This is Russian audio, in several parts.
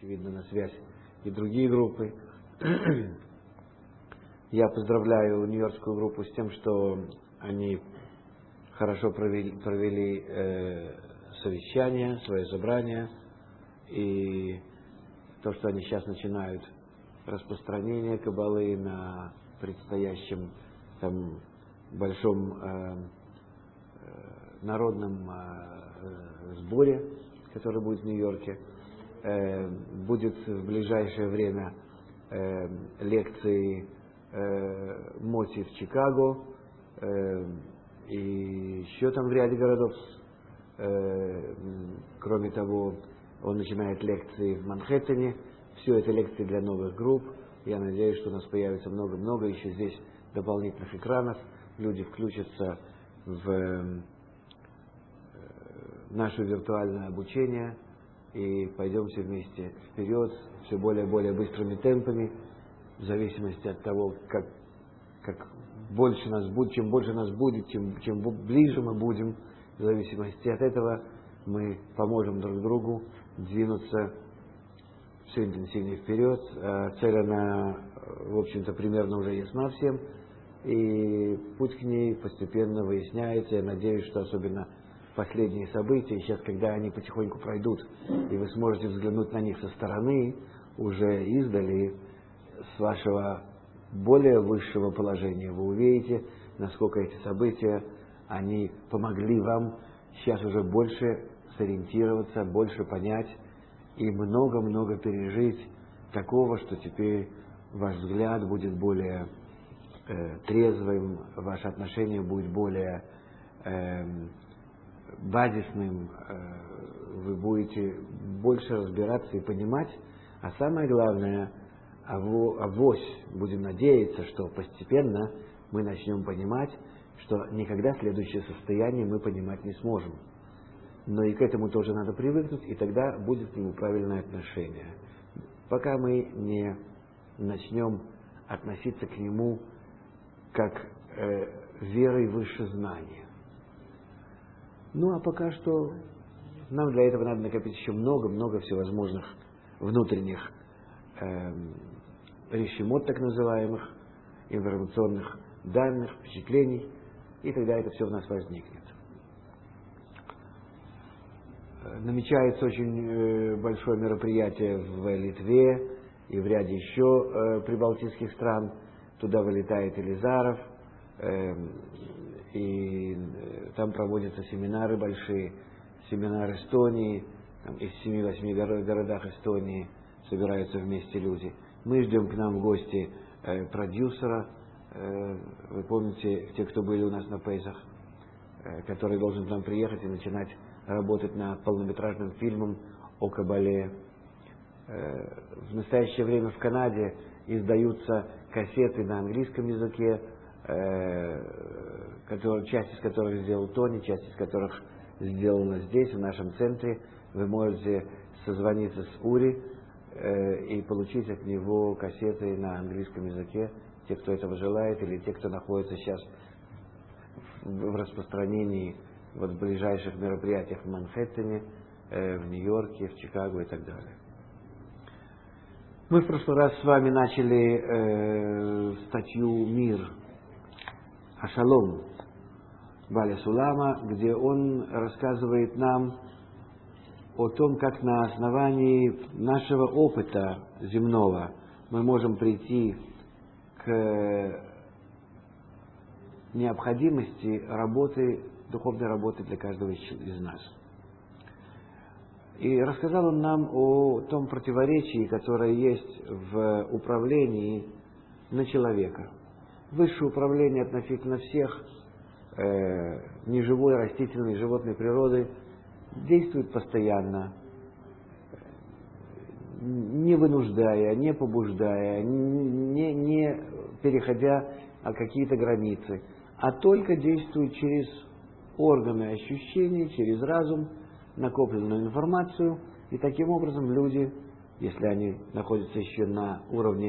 очевидно, на связь и другие группы. Я поздравляю Нью-Йоркскую группу с тем, что они хорошо провели совещание, свое собрание, и то, что они сейчас начинают распространение Каббалы на предстоящем там большом народном сборе, который будет в Нью-Йорке. Будет в ближайшее время лекции Моти в Чикаго и еще там в ряде городов. Кроме того, он начинает лекции в Манхэттене. Все это лекции для новых групп. Я надеюсь, что у нас появится много-много еще здесь дополнительных экранов. Люди включатся в наше виртуальное обучение и пойдем все вместе вперед, все более и более быстрыми темпами, в зависимости от того, как больше нас будет, чем больше нас будет, чем ближе мы будем, в зависимости от этого мы поможем друг другу двинуться все интенсивнее вперед. Цель, она, в общем-то, примерно уже ясна всем, и путь к ней постепенно выясняется. Я надеюсь, что особенно последние события, сейчас, когда они потихоньку пройдут, и вы сможете взглянуть на них со стороны, уже издали, с вашего более высшего положения, вы увидите, насколько эти события, они помогли вам сейчас уже больше сориентироваться, больше понять и много-много пережить такого, что теперь ваш взгляд будет более трезвым, ваше отношение будет более базисным, вы будете больше разбираться и понимать, а самое главное, авось, будем надеяться, что постепенно мы начнем понимать, что никогда следующее состояние мы понимать не сможем. Но и к этому тоже надо привыкнуть, и тогда будет к нему правильное отношение. Пока мы не начнем относиться к нему как верой выше знания. Ну, а пока что нам для этого надо накопить еще много-много всевозможных внутренних решимот, так называемых, информационных данных, впечатлений, и тогда это все в нас возникнет. Намечается очень большое мероприятие в Литве и в ряде еще прибалтийских стран. Туда вылетает Елизаров, и там проводятся семинары большие, семинар Эстонии, там из 7-8 городах Эстонии собираются вместе люди. Мы ждем к нам в гости продюсера, вы помните, те, кто были у нас на Пейсах, который должен к нам приехать и начинать работать над полнометражным фильмом о Кабале. В настоящее время в Канаде издаются кассеты на английском языке, часть из которых сделал Тони, часть из которых сделана здесь, в нашем центре. Вы можете созвониться с Ури и получить от него кассеты на английском языке, те, кто этого желает, или те, кто находится сейчас в распространении вот в ближайших мероприятиях в Манхэттене, в Нью-Йорке, в Чикаго и так далее. Мы в прошлый раз с вами начали статью «Мир», Ашалом Баля Сулама, где он рассказывает нам о том, как на основании нашего опыта земного мы можем прийти к необходимости работы, духовной работы для каждого из нас. И рассказал он нам о том противоречии, которое есть в управлении на человека. Высшее управление относительно всех неживой, растительной, животной природы действует постоянно, не вынуждая, не побуждая, не переходя какие-то границы, а только действует через органы ощущений, через разум, накопленную информацию, и таким образом люди, если они находятся еще на уровне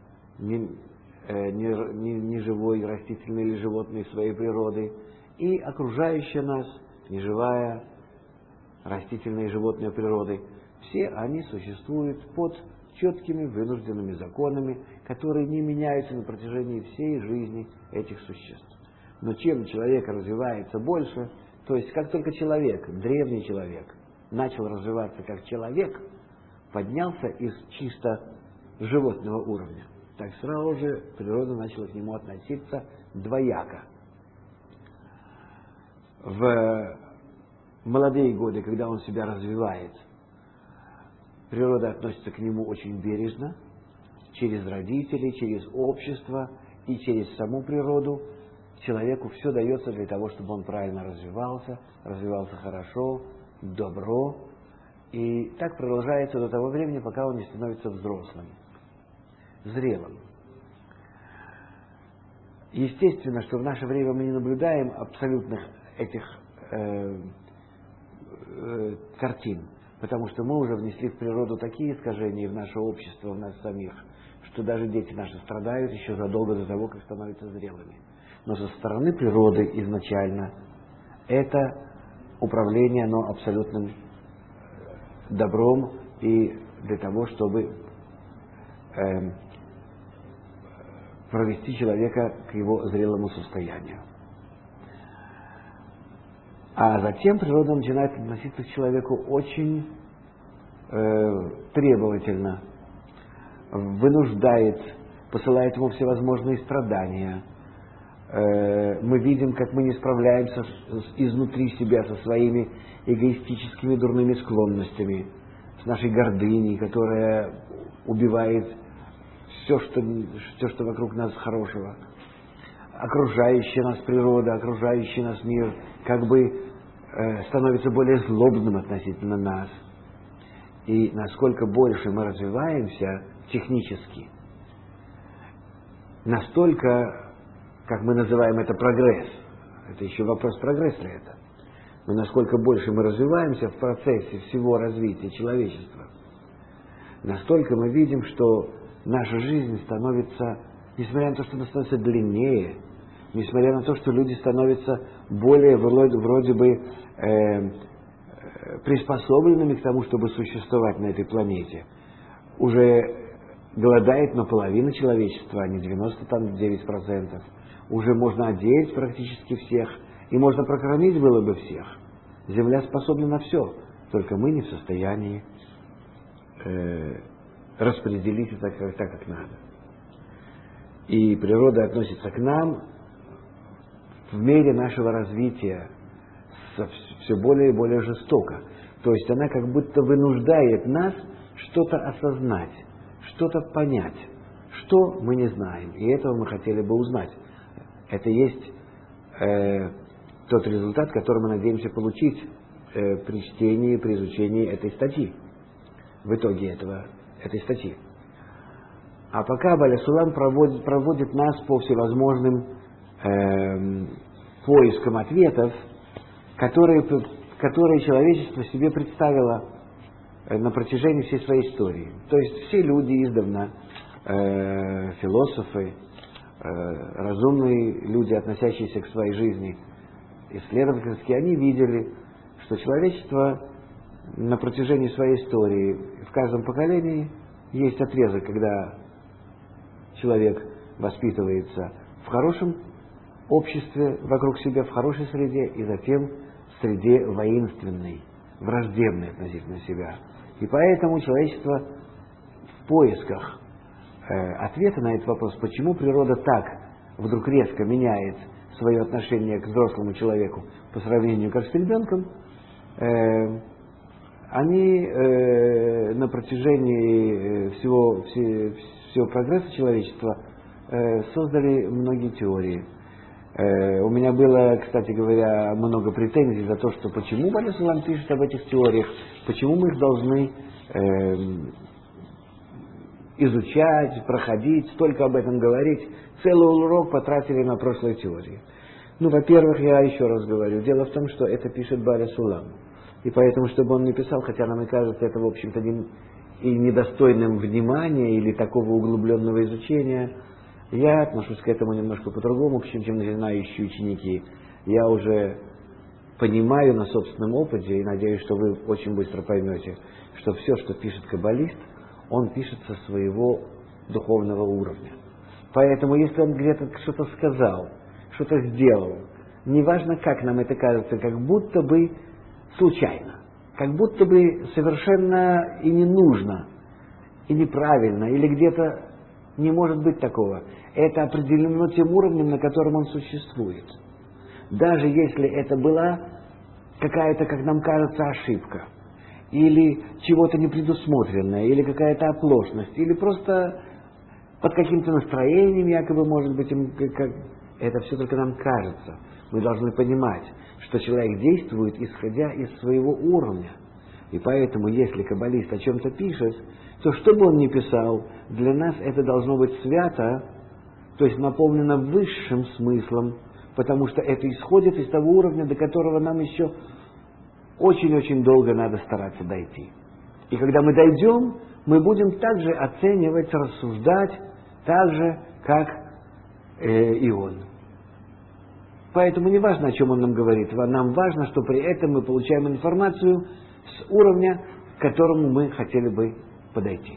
неживой, растительной или животной своей природы, и окружающая нас неживая, растительная и животная природы, Все они существуют под четкими вынужденными законами, которые не меняются на протяжении всей жизни этих существ. Но чем человек развивается больше, то есть как только человек, древний человек, начал развиваться как человек, поднялся из чисто животного уровня, так сразу же природа начала к нему относиться двояко. В молодые годы, когда он себя развивает, природа относится к нему очень бережно, через родителей, через общество и через саму природу. Человеку все дается для того, чтобы он правильно развивался хорошо, добро. И так продолжается до того времени, пока он не становится взрослым, зрелым. Естественно, что в наше время мы не наблюдаем абсолютных этих картин, потому что мы уже внесли в природу такие искажения в наше общество, в нас самих, что даже дети наши страдают еще задолго до того, как становятся зрелыми. Но со стороны природы изначально это управление, но абсолютным добром и для того, чтобы провести человека к его зрелому состоянию. А затем природа начинает относиться к человеку очень требовательно, вынуждает, посылает ему всевозможные страдания. Мы видим, как мы не справляемся изнутри себя со своими эгоистическими дурными склонностями, с нашей гордыней, которая убивает все, что вокруг нас хорошего. Окружающая нас природа, окружающий нас мир как бы становится более злобным относительно нас. И насколько больше мы развиваемся технически, настолько, как мы называем это, прогресс. Это еще вопрос, прогресс ли это. Но насколько больше мы развиваемся в процессе всего развития человечества, настолько мы видим, что наша жизнь становится, несмотря на то, что она становится длиннее, несмотря на то, что люди становятся более вроде бы приспособленными к тому, чтобы существовать на этой планете, уже голодает наполовину человечества, а не 99%. Уже можно одеть практически всех, и можно прокормить было бы всех. Земля способна на все, только мы не в состоянии распределить это так, как надо. И природа относится к нам в мере нашего развития все более и более жестоко. То есть она как будто вынуждает нас что-то осознать, что-то понять, что мы не знаем. И этого мы хотели бы узнать. Это есть тот результат, который мы надеемся получить при чтении, при изучении этой статьи. В итоге этой статьи. А пока Баля Сулам проводит нас по всевозможным поискам ответов, которые человечество себе представило на протяжении всей своей истории. То есть все люди издавна, философы, разумные люди, относящиеся к своей жизни исследовательски, они видели, что человечество на протяжении своей истории в каждом поколении есть отрезок, когда человек воспитывается в хорошем обществе, вокруг себя, в хорошей среде, и затем в среде воинственной, враждебной относительно себя. И поэтому человечество в поисках ответа на этот вопрос, почему природа так вдруг резко меняет свое отношение к взрослому человеку по сравнению как с ребенком, они на протяжении всего прогресса человечества создали многие теории. У меня было, кстати говоря, много претензий за то, что почему Баля Сулам пишет об этих теориях, почему мы их должны изучать, проходить, столько об этом говорить. Целый урок потратили на прошлые теории. Ну, во-первых, я еще раз говорю, дело в том, что это пишет Баля Сулам. И поэтому, чтобы он не писал, хотя нам и кажется это, в общем-то, и недостойным внимания или такого углубленного изучения, я отношусь к этому немножко по-другому, чем начинающие ученики. Я уже понимаю на собственном опыте, и надеюсь, что вы очень быстро поймете, что все, что пишет каббалист, он пишет со своего духовного уровня. Поэтому, если он где-то что-то сказал, что-то сделал, неважно, как нам это кажется, как будто бы случайно, как будто бы совершенно и не нужно, и неправильно, или где-то не может быть такого. Это определено тем уровнем, на котором он существует. Даже если это была какая-то, как нам кажется, ошибка, или чего-то непредусмотренное, или какая-то оплошность, или просто под каким-то настроением, якобы, может быть, это все только нам кажется. Мы должны понимать, что человек действует, исходя из своего уровня. И поэтому, если каббалист о чем-то пишет, то что бы он ни писал, для нас это должно быть свято, то есть наполнено высшим смыслом, потому что это исходит из того уровня, до которого нам еще очень-очень долго надо стараться дойти. И когда мы дойдем, мы будем также оценивать, рассуждать, так же, как и он. Поэтому не важно, о чем он нам говорит, нам важно, что при этом мы получаем информацию с уровня, к которому мы хотели бы подойти.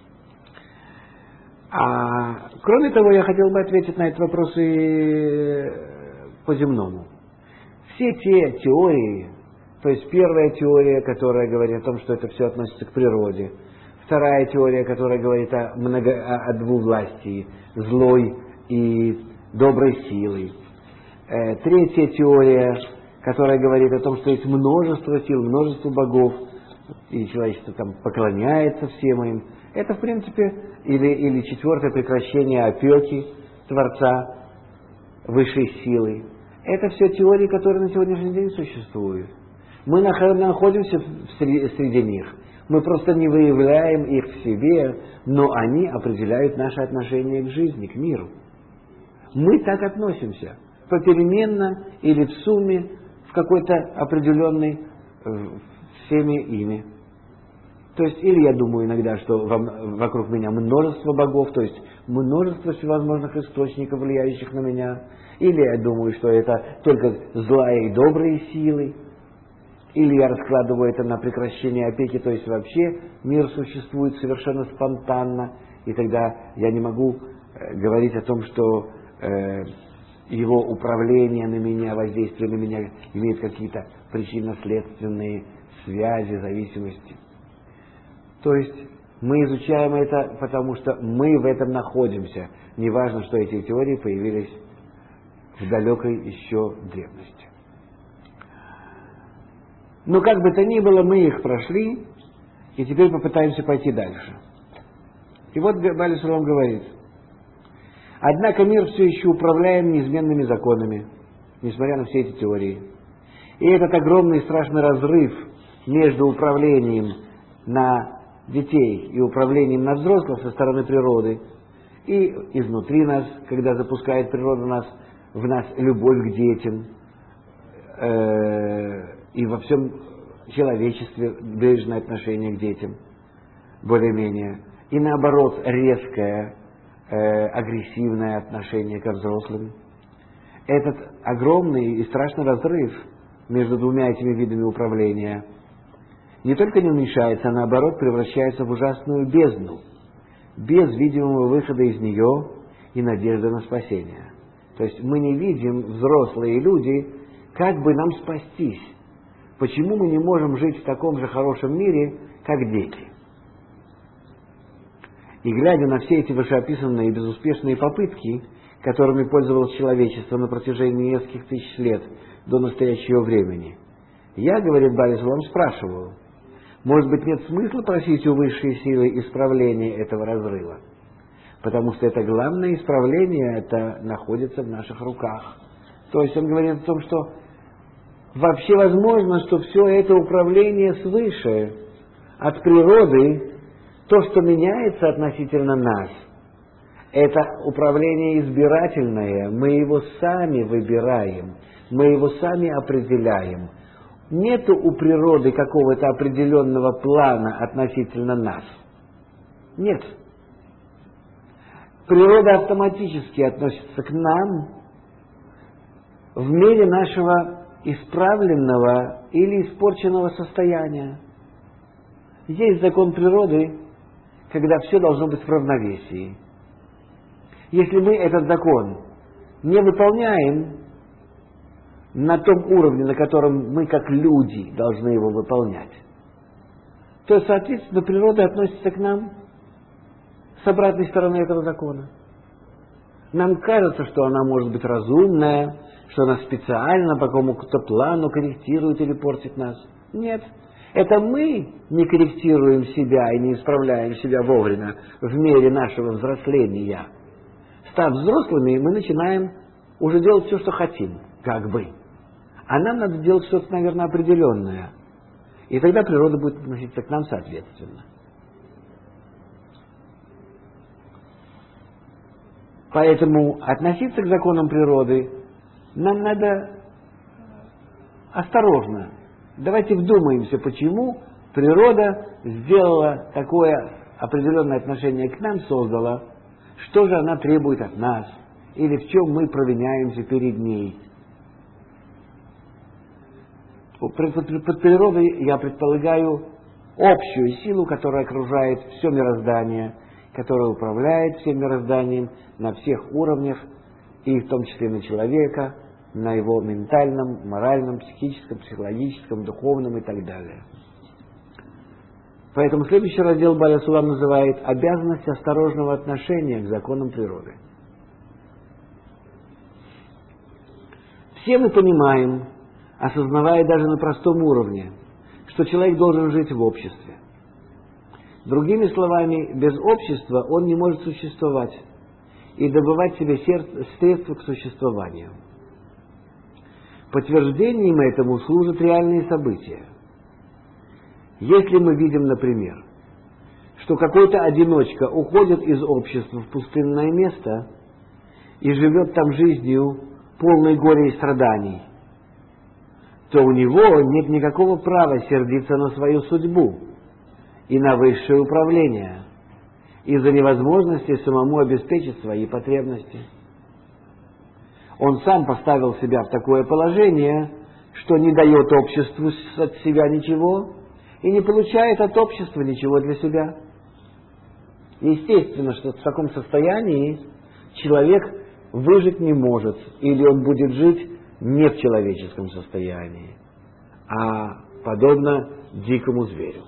Кроме того, я хотел бы ответить на этот вопрос и по-земному. Все те теории, то есть первая теория, которая говорит о том, что это все относится к природе, вторая теория, которая говорит о двувластии, злой и доброй силой, третья теория, которая говорит о том, что есть множество сил, множество богов, и человечество там поклоняется всем им. Это, в принципе, или четвертое, прекращение опеки Творца высшей силой. Это все теории, которые на сегодняшний день существуют. Мы находимся среди них. Мы просто не выявляем их в себе, но они определяют наше отношение к жизни, к миру. Мы так относимся, попеременно или в сумме, в какой-то определенной всеми ими. То есть, или я думаю иногда, что вокруг меня множество богов, то есть множество всевозможных источников, влияющих на меня, или я думаю, что это только злая и добрые силы, или я раскладываю это на прекращение опеки, то есть вообще мир существует совершенно спонтанно, и тогда я не могу говорить о том, что его управление на меня, воздействие на меня имеет какие-то причинно-следственные связи, зависимости. То есть мы изучаем это, потому что мы в этом находимся. Неважно, что эти теории появились в далекой еще древности. Но как бы то ни было, мы их прошли, и теперь попытаемся пойти дальше. И вот Бааль Шулам говорит: однако мир все еще управляем неизменными законами, несмотря на все эти теории. И этот огромный и страшный разрыв между управлением на детей и управлением на взрослых со стороны природы и изнутри нас, когда запускает природа в нас любовь к детям, и во всем человечестве бережное отношение к детям, более-менее, и наоборот резкое, агрессивное отношение ко взрослым. Этот огромный и страшный разрыв между двумя этими видами управления не только не уменьшается, а наоборот превращается в ужасную бездну, без видимого выхода из нее и надежды на спасение. То есть мы не видим, взрослые люди, как бы нам спастись. Почему мы не можем жить в таком же хорошем мире, как дети? И глядя на все эти вышеописанные безуспешные попытки, которыми пользовалось человечество на протяжении нескольких тысяч лет до настоящего времени, я, говорит Бааль Шулам, спрашиваю, может быть, нет смысла просить у высшей силы исправления этого разрыва? Потому что это главное исправление, это находится в наших руках. То есть он говорит о том, что вообще возможно, что все это управление свыше, от природы, то, что меняется относительно нас, это управление избирательное, мы его сами выбираем, мы его сами определяем. Нету у природы какого-то определенного плана относительно нас. Нет. Природа автоматически относится к нам в мере нашего исправленного или испорченного состояния. Есть закон природы, когда все должно быть в равновесии. Если мы этот закон не выполняем на том уровне, на котором мы как люди должны его выполнять, то, соответственно, природа относится к нам с обратной стороны этого закона. Нам кажется, что она может быть разумная, что она специально по какому-то плану корректирует или портит нас. Нет. Это мы не корректируем себя и не исправляем себя вовремя в мере нашего взросления. Став взрослыми, мы начинаем уже делать все, что хотим, как бы. А нам надо делать что-то, наверное, определенное. И тогда природа будет относиться к нам соответственно. Поэтому относиться к законам природы нам надо осторожно. Давайте вдумаемся, почему природа сделала такое определенное отношение к нам, создала, что же она требует от нас, или в чем мы провиняемся перед ней. Под природой я предполагаю общую силу, которая окружает все мироздание, которая управляет всем мирозданием на всех уровнях, и в том числе на человека, на его ментальном, моральном, психическом, психологическом, духовном и так далее. Поэтому следующий раздел Баля Сулам называет «Обязанность осторожного отношения к законам природы». Все мы понимаем, осознавая даже на простом уровне, что человек должен жить в обществе. Другими словами, без общества он не может существовать и добывать себе средства к существованию. Подтверждением этому служат реальные события. Если мы видим, например, что какой-то одиночка уходит из общества в пустынное место и живет там жизнью полной горя и страданий, то у него нет никакого права сердиться на свою судьбу и на высшее управление из-за невозможности самому обеспечить свои потребности. Он сам поставил себя в такое положение, что не дает обществу от себя ничего и не получает от общества ничего для себя. Естественно, что в таком состоянии человек выжить не может, или он будет жить не в человеческом состоянии, а подобно дикому зверю.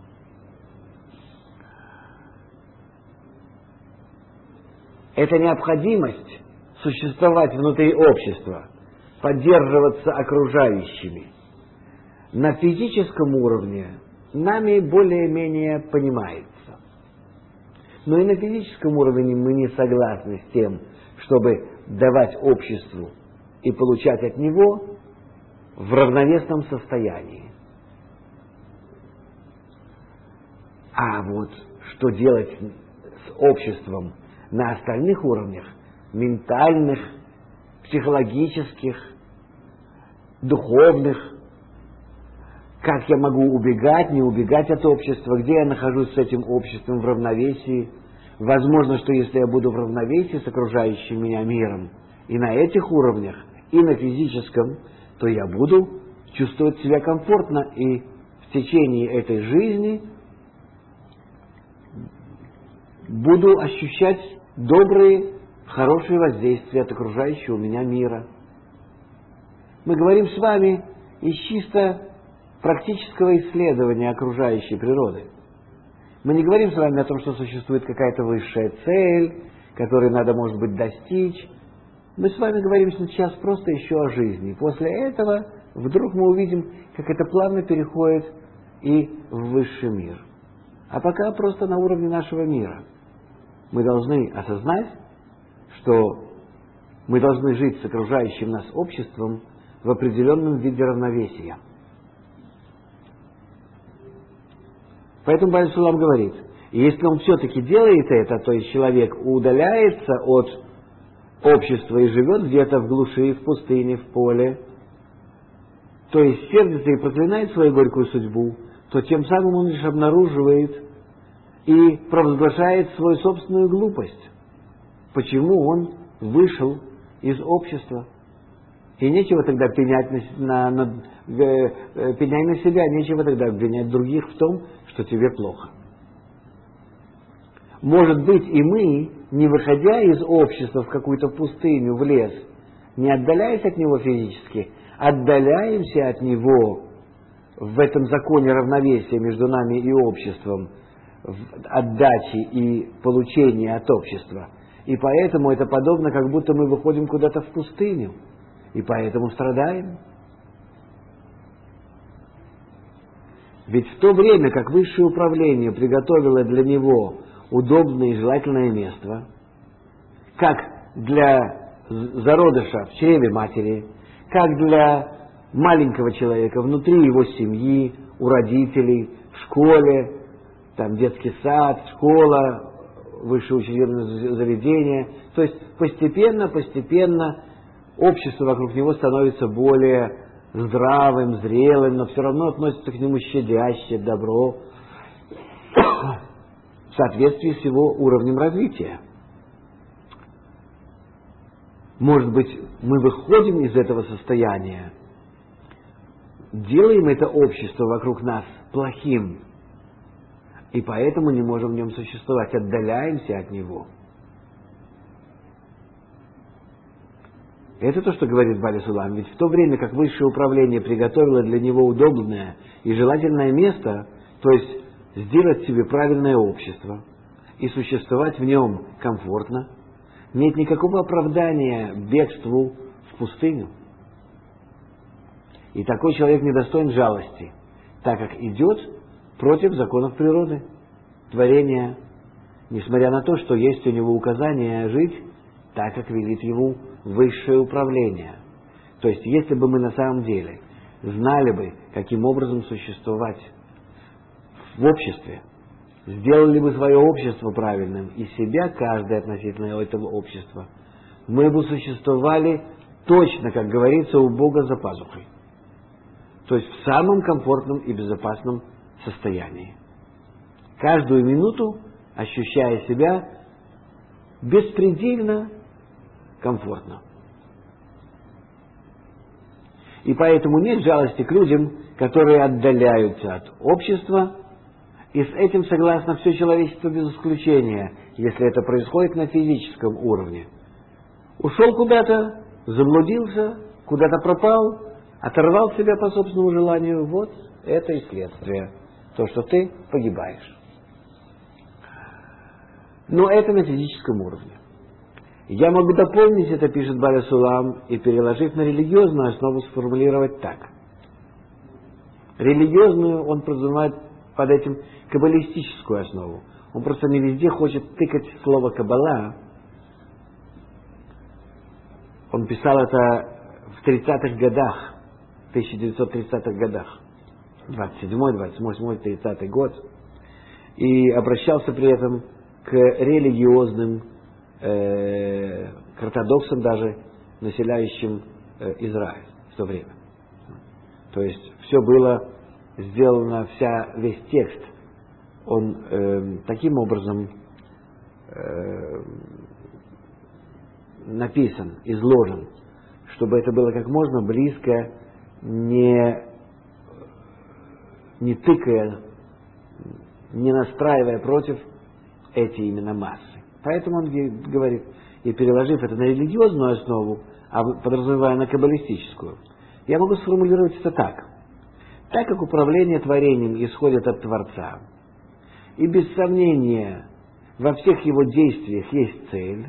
Эта необходимость существовать внутри общества, поддерживаться окружающими, на физическом уровне нами более-менее понимается. Но и на физическом уровне мы не согласны с тем, чтобы давать обществу и получать от него в равновесном состоянии. А вот что делать с обществом на остальных уровнях, ментальных, психологических, духовных, как я могу убегать, не убегать от общества, где я нахожусь с этим обществом в равновесии. Возможно, что если я буду в равновесии с окружающим меня миром и на этих уровнях, и на физическом, то я буду чувствовать себя комфортно и в течение этой жизни буду ощущать добрые, хорошие воздействия от окружающего меня мира. Мы говорим с вами из чисто практического исследования окружающей природы. Мы не говорим с вами о том, что существует какая-то высшая цель, которой надо, может быть, достичь. Мы с вами говорим сейчас просто еще о жизни. После этого вдруг мы увидим, как это плавно переходит и в высший мир. А пока просто на уровне нашего мира. Мы должны осознать, что мы должны жить с окружающим нас обществом в определенном виде равновесия. Поэтому Баль Сулам говорит, если он все-таки делает это, то есть человек удаляется от общества и живет где-то в глуши, в пустыне, в поле, то есть сердится и проклинает свою горькую судьбу, то тем самым он лишь обнаруживает и провозглашает свою собственную глупость. Почему он вышел из общества? И нечего тогда пенять пеняй на себя, нечего тогда обвинять других в том, что тебе плохо. Может быть, и мы, не выходя из общества в какую-то пустыню, в лес, не отдаляясь от него физически, отдаляемся от него в этом законе равновесия между нами и обществом, в отдаче и получении от общества. И поэтому это подобно, как будто мы выходим куда-то в пустыню, и поэтому страдаем. Ведь в то время, как высшее управление приготовило для него удобное и желательное место, как для зародыша в чреве матери, как для маленького человека внутри его семьи, у родителей, в школе, там детский сад, школа, высшее учебное заведение. То есть постепенно общество вокруг него становится более здравым, зрелым, но все равно относится к нему щадяще, добро, в соответствии с его уровнем развития. Может быть, мы выходим из этого состояния, делаем это общество вокруг нас плохим, и поэтому не можем в нем существовать, отдаляемся от него. Это то, что говорит Баля Сулам. Ведь в то время, как высшее управление приготовило для него удобное и желательное место, то есть сделать себе правильное общество и существовать в нем комфортно, нет никакого оправдания бегству в пустыню. И такой человек недостоин жалости, так как идет против законов природы, творения, несмотря на то, что есть у него указание жить так, как велит ему высшее управление. То есть, если бы мы на самом деле знали бы, каким образом существовать в обществе, сделали бы свое общество правильным и себя, каждый относительно этого общества, мы бы существовали точно, как говорится, у Бога за пазухой. То есть в самом комфортном и безопасном состоянии. Каждую минуту ощущая себя беспредельно комфортно. И поэтому нет жалости к людям, которые отдаляются от общества, и с этим согласно все человечество без исключения, если это происходит на физическом уровне. Ушел куда-то, заблудился, куда-то пропал, оторвал себя по собственному желанию, вот это и следствие. То, что ты погибаешь. Но это на физическом уровне. Я могу дополнить это, пишет Баля Сулам, и переложив на религиозную основу сформулировать так. Религиозную он подразумевает под этим каббалистическую основу. Он просто не везде хочет тыкать слово «каббала». Он писал это в 30-х годах, 1930-х годах, 27-й, 28-й, 30-й год, и обращался при этом к религиозным, к ортодоксам даже, населяющим Израиль в то время. То есть все было сделано, весь текст, он таким образом написан, изложен, чтобы это было как можно близко, не тыкая, не настраивая против эти именно массы. Поэтому он говорит, и переложив это на религиозную основу, а подразумевая на каббалистическую, я могу сформулировать это так. Так как управление творением исходит от Творца, и без сомнения во всех его действиях есть цель,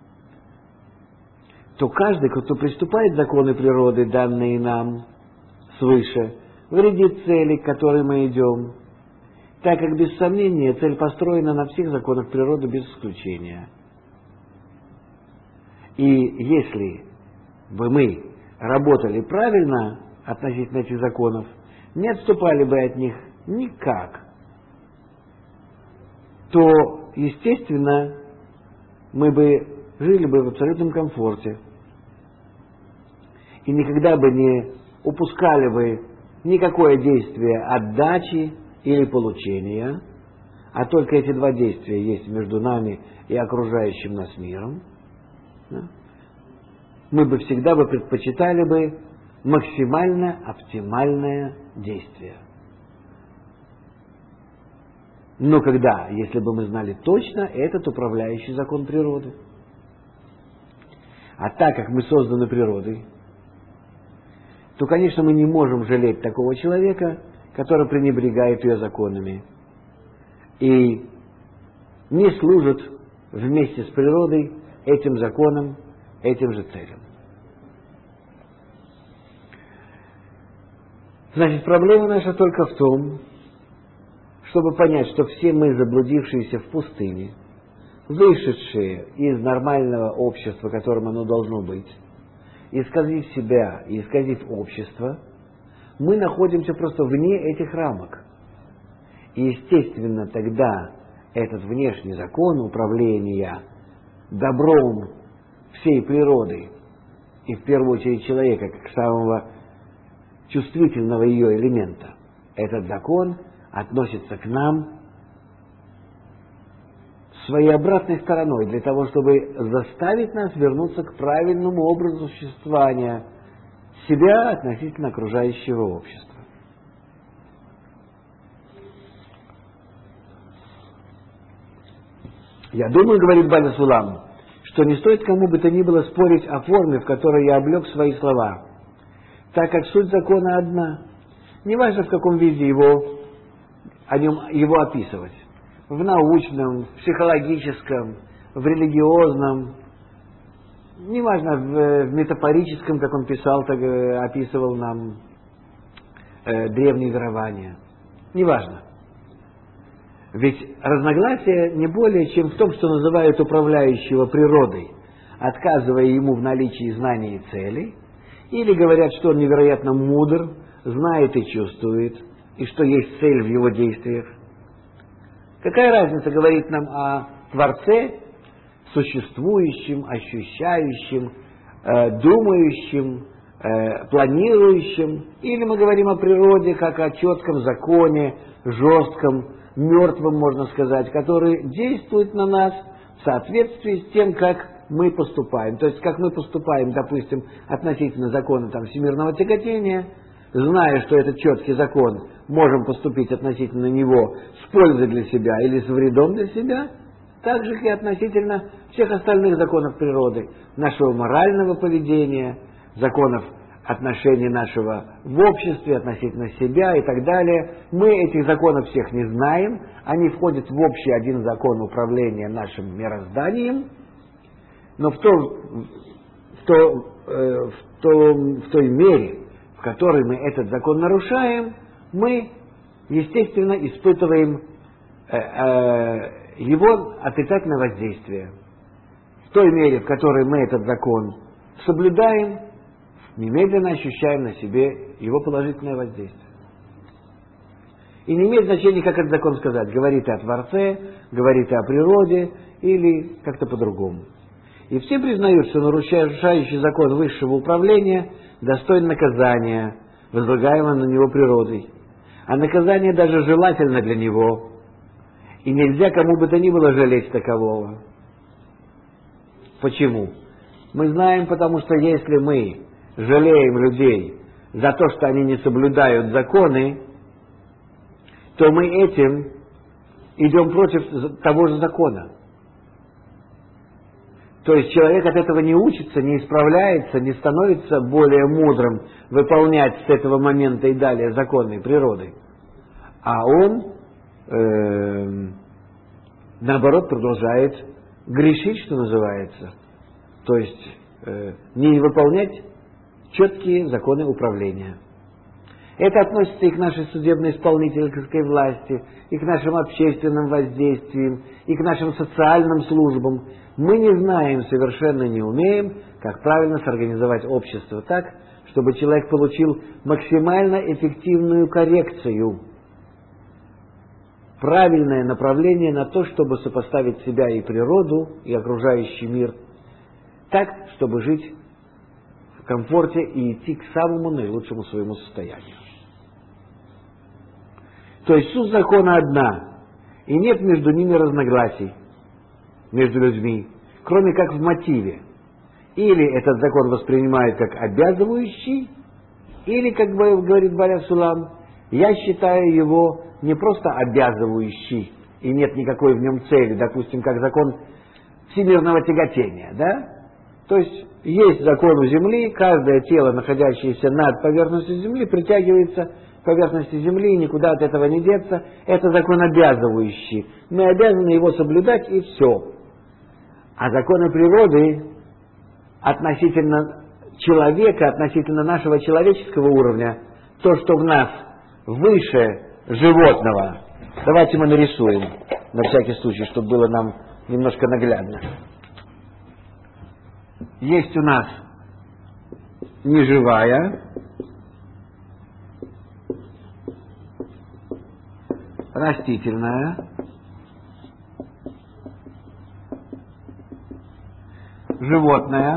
то каждый, кто приступает к законы природы, данные нам свыше, вредит цели, к которой мы идем, так как без сомнения цель построена на всех законах природы без исключения. И если бы мы работали правильно относительно этих законов, не отступали бы от них никак, то, естественно, мы бы жили бы в абсолютном комфорте и никогда бы не упускали бы никакое действие отдачи или получения, а только эти два действия есть между нами и окружающим нас миром. Да? мы бы всегда бы предпочитали бы максимально оптимальное действие. Но когда, если бы мы знали точно этот управляющий закон природы? А так как мы созданы природой, то, конечно, мы не можем жалеть такого человека, который пренебрегает ее законами и не служит вместе с природой этим законам, этим же целям. Значит, проблема наша только в том, чтобы понять, что все мы, заблудившиеся в пустыне, вышедшие из нормального общества, которым оно должно быть, исказив себя и исказив общество, мы находимся просто вне этих рамок. И, естественно, тогда этот внешний закон управления добром всей природы, и в первую очередь человека, как самого чувствительного ее элемента, этот закон относится к нам своей обратной стороной, для того, чтобы заставить нас вернуться к правильному образу существования себя относительно окружающего общества. Я думаю, говорит Баля Сулам, что не стоит кому бы то ни было спорить о форме, в которой я облег свои слова, так как суть закона одна. Неважно, в каком виде его описывать. В научном, в психологическом, в религиозном, неважно, в метафорическом, как он писал, так описывал нам древние верования. Неважно. Ведь разногласие не более чем в том, что называют управляющего природой, отказывая ему в наличии знаний и целей, или говорят, что он невероятно мудр, знает и чувствует, и что есть цель в его действиях. Какая разница говорить нам о Творце, существующем, ощущающем, думающем, планирующем, или мы говорим о природе как о четком законе, жестком, мертвым, можно сказать, который действует на нас в соответствии с тем, как мы поступаем. То есть, как мы поступаем, допустим, относительно закона всемирного тяготения, зная, что этот четкий закон, можем поступить относительно него с пользой для себя или с вредом для себя, так же и относительно всех остальных законов природы, нашего морального поведения, законов отношений нашего в обществе, относительно себя и так далее. Мы этих законов всех не знаем, они входят в общий один закон управления нашим мирозданием, но в той мере, в которой мы этот закон нарушаем, мы, естественно, испытываем его отрицательное воздействие. В той мере, в которой мы этот закон соблюдаем, немедленно ощущаем на себе его положительное воздействие. И не имеет значения, как этот закон сказать, говорит о Творце, говорит о природе или как-то по-другому. И все признают, что нарушающий закон высшего управления достоин наказания, возлагаемого на него природой. А наказание даже желательно для него. И нельзя кому бы то ни было жалеть такового. Почему? Мы знаем, потому что если мы жалеем людей за то, что они не соблюдают законы, то мы этим идем против того же закона. То есть человек от этого не учится, не исправляется, не становится более мудрым выполнять с этого момента и далее законы природы. А он, наоборот, продолжает грешить, что называется. То есть не выполнять четкие законы управления. Это относится и к нашей судебно-исполнительской власти, и к нашим общественным воздействиям, и к нашим социальным службам. Мы не знаем, совершенно не умеем, как правильно сорганизовать общество так, чтобы человек получил максимально эффективную коррекцию, правильное направление на то, чтобы сопоставить себя и природу, и окружающий мир, так, чтобы жить в комфорте и идти к самому наилучшему своему состоянию. То есть суть закона одна, и нет между ними разногласий, между людьми, кроме как в мотиве. Или этот закон воспринимают как обязывающий, или, как говорит Баря Сулам, я считаю его не просто обязывающий, и нет никакой в нем цели, допустим, как закон всемирного тяготения, да? То есть закон у Земли, каждое тело, находящееся над поверхностью Земли, притягивается к поверхности Земли, и никуда от этого не деться. Это закон обязывающий. Мы обязаны его соблюдать, и все. А законы природы относительно человека, относительно нашего человеческого уровня, то, что в нас выше животного. Давайте мы нарисуем, на всякий случай, чтобы было нам немножко наглядно. Есть у нас неживая, растительная, животное,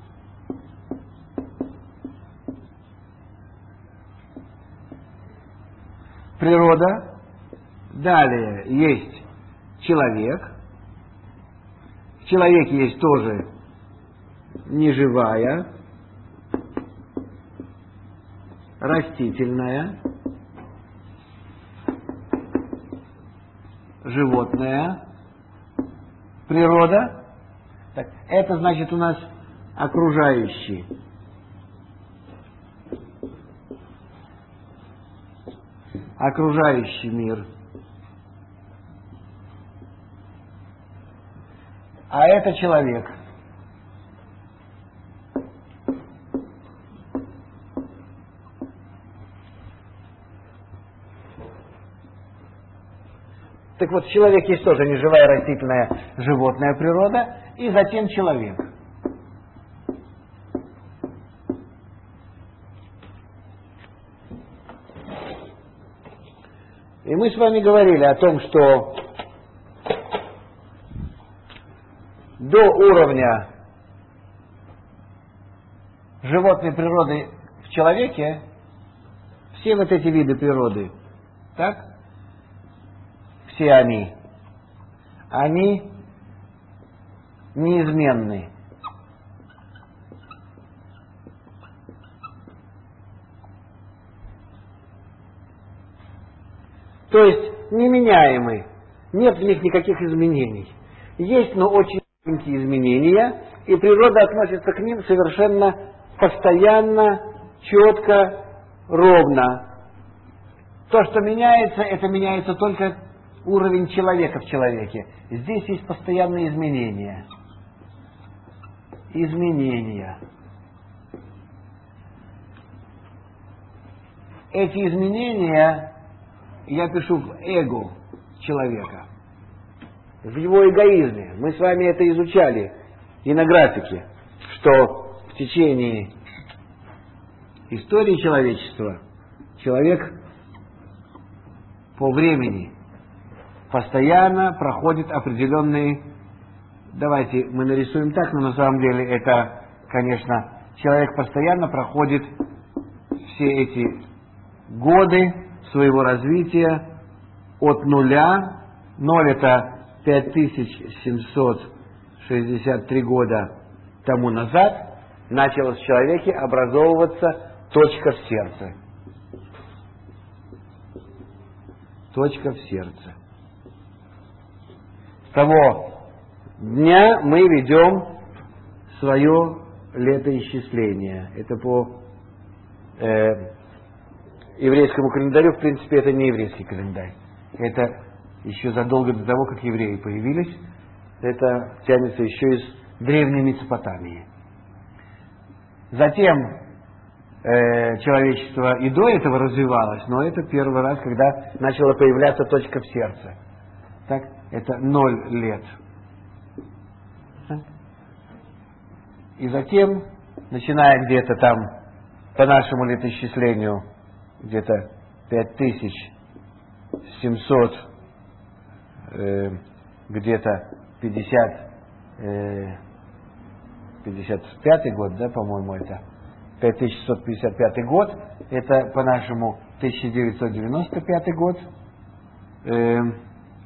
природа. Далее есть человек. В человеке есть тоже неживая, растительная, животное, природа. Так, это значит у нас окружающий. Окружающий мир. А это человек. Так вот, человек есть тоже неживая, растительная, животная природа, и затем человек. И мы с вами говорили о том, что до уровня животной природы в человеке все вот эти виды природы, так? Все они неизменны. То есть неменяемы, нет в них никаких изменений. Есть, но очень маленькие изменения, и природа относится к ним совершенно постоянно, четко, ровно. То, что меняется, это меняется только уровень человека в человеке. Здесь есть постоянные изменения. Изменения. Эти изменения я пишу в эго человека, в его эгоизме. Мы с вами это изучали и на графике, что в течение истории человечества человек по времени постоянно проходит определенные... Давайте мы нарисуем так, но на самом деле это, конечно, человек постоянно проходит все эти годы своего развития от нуля. 0 это 5763 года тому назад началась в человеке образовываться точка в сердце. Точка в сердце. С того дня мы ведем свое летоисчисление. Это по еврейскому календарю, в принципе, это не еврейский календарь. Это еще задолго до того, как евреи появились. Это тянется еще из древней Месопотамии. Затем человечество и до этого развивалось, но это первый раз, когда начала появляться точка в сердце. Так? Это 0 лет. И затем, начиная где-то там, по нашему летоисчислению, где-то 5700, где-то 55 год, да, по-моему, это 5655 год, это по-нашему 1995 год,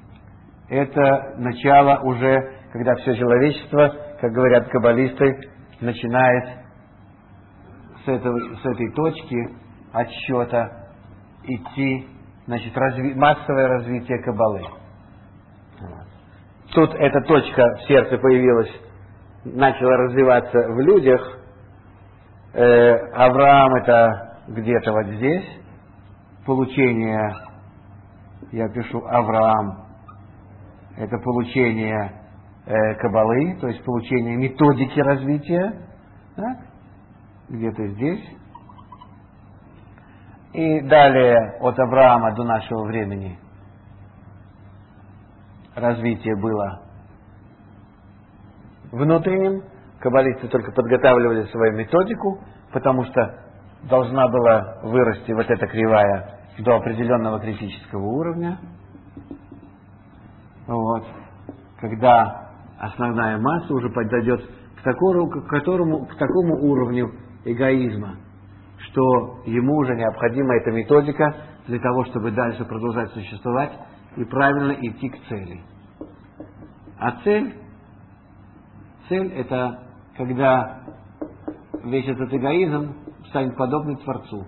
это начало уже, когда все человечество, как говорят каббалисты, начинает с этой точки отсчета идти, значит, массовое развитие Каббалы. Вот. Тут эта точка в сердце появилась, начала развиваться в людях. Авраам это где-то вот здесь. Получение, я пишу Авраам, это получение Каббалы, то есть получение методики развития, так? Где-то здесь. И далее от Авраама до нашего времени развитие было внутренним. Каббалисты только подготавливали свою методику, потому что должна была вырасти вот эта кривая до определенного критического уровня. Вот. Когда основная масса уже подойдет к такому уровню эгоизма, что ему уже необходима эта методика для того, чтобы дальше продолжать существовать и правильно идти к цели. А цель это когда весь этот эгоизм станет подобным Творцу.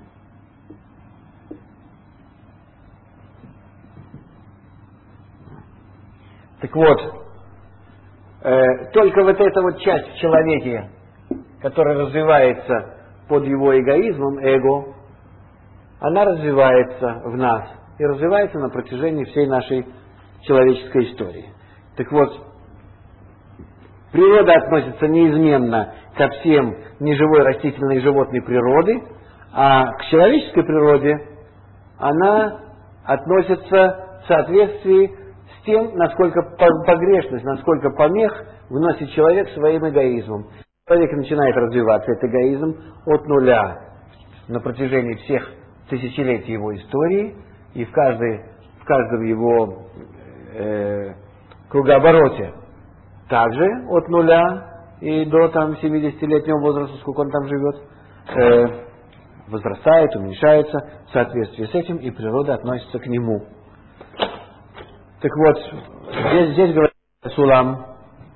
Так вот, только вот эта вот часть в человеке, которая развивается под его эгоизмом, эго, она развивается в нас и развивается на протяжении всей нашей человеческой истории. Так вот, природа относится неизменно ко всем неживой растительной и животной природы, а к человеческой природе она относится в соответствии с тем, насколько погрешность, насколько помех вносит человек своим эгоизмом. Человек начинает развиваться, этот эгоизм, от нуля на протяжении всех тысячелетий его истории, и в каждом его кругообороте также от нуля и до 70-летнего возраста, сколько он там живет, возрастает, уменьшается в соответствии с этим, и природа относится к нему. Так вот, здесь говорит Сулам,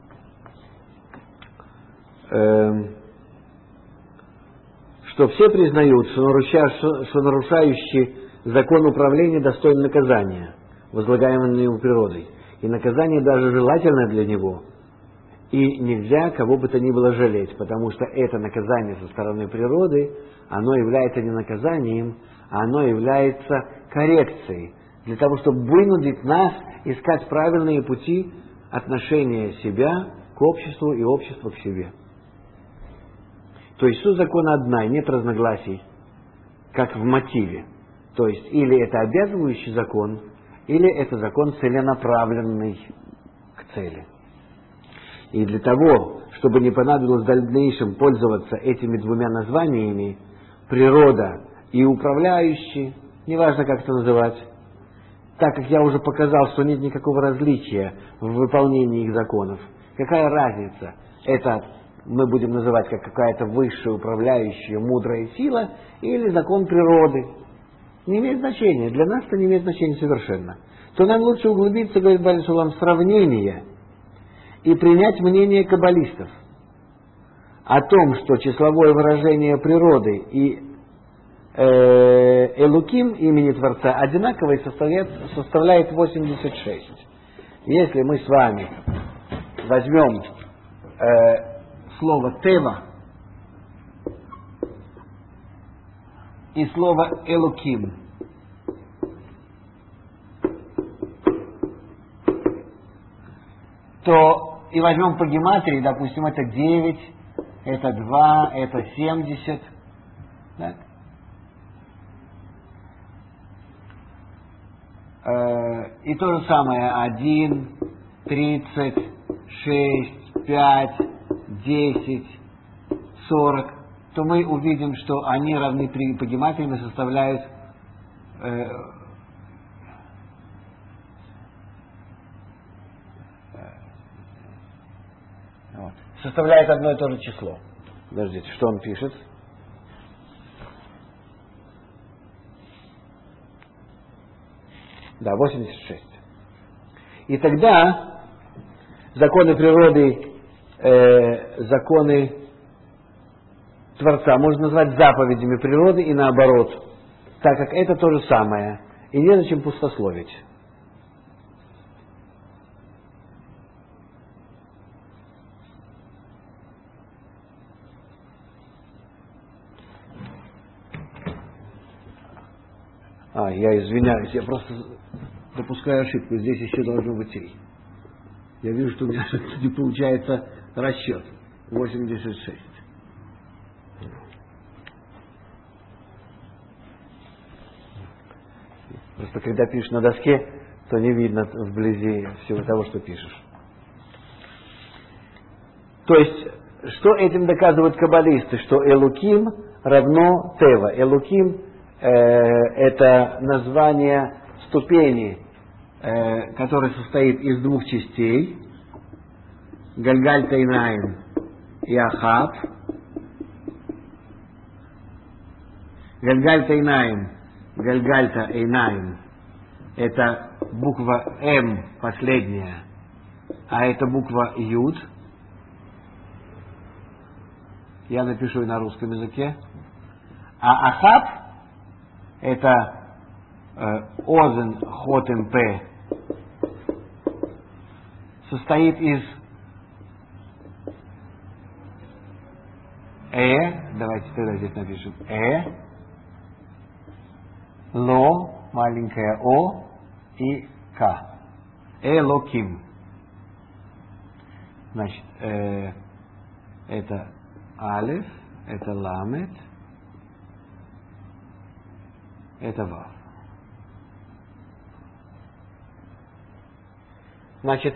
что все признают, что нарушающий закон управления достоин наказания, возлагаемого на него природой. И наказание даже желательно для него. И нельзя кого бы то ни было жалеть, потому что это наказание со стороны природы, оно является не наказанием, а оно является коррекцией, для того, чтобы вынудить нас искать правильные пути отношения себя к обществу и общества к себе. То есть суть закона одна, нет разногласий, как в мотиве. То есть или это обязывающий закон, или это закон целенаправленный к цели. И для того, чтобы не понадобилось в дальнейшем пользоваться этими двумя названиями, природа и управляющий, неважно как это называть, так как я уже показал, что нет никакого различия в выполнении их законов. Какая разница? Это мы будем называть как какая-то высшая управляющая мудрая сила или закон природы. Не имеет значения. Для нас это не имеет значения совершенно. То нам лучше углубиться, говорит Бааль Шулам, в сравнение и принять мнение каббалистов о том, что числовое выражение природы и Элуким имени Творца одинаковое составляет 86. Если мы с вами возьмем слово Тева и слово Элуким, то и возьмем по гематрии, допустим, это 9, это 2, это 70. Так? И то же самое 1, 30, 6, 5, 10, 40, то мы увидим, что они равны по гематрии, составляют составляет одно и то же число. Подождите, что он пишет? Да, 86. И тогда законы природы, законы Творца можно назвать заповедями природы и наоборот, так как это то же самое, и незачем пустословить. Я извиняюсь, я просто допускаю ошибку, здесь еще должно быть 3. Я вижу, что у меня не получается расчет. 86. Просто когда пишешь на доске, то не видно вблизи всего того, что пишешь. То есть, что этим доказывают каббалисты? Что Элуким равно Тева. Элуким это название ступени, которая состоит из 2 частей. Гальгальта Эйнаим и Ахав. Гальгальта Эйнаим это буква М последняя, а это буква Юд. Я напишу и на русском языке. А Ахав это Озен Хотем П состоит из давайте тогда здесь напишем Ло, маленькое О и К. Элоким. Значит, это Алеф, это Ламет, это Вав. Значит,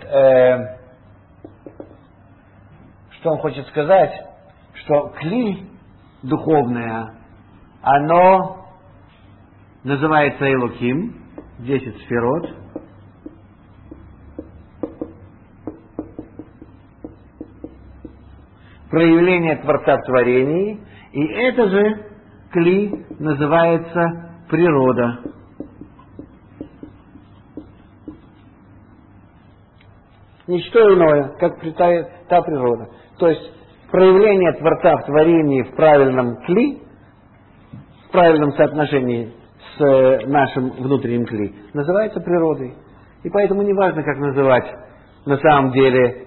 что он хочет сказать? Что кли духовное, оно называется Элоким, 10 сферот. Проявление Творца в творении. И это же кли называется природа. Ничто иное, как та природа. То есть проявление Творца в творении в правильном кли, в правильном соотношении с нашим внутренним кли, называется природой. И поэтому не важно, как называть на самом деле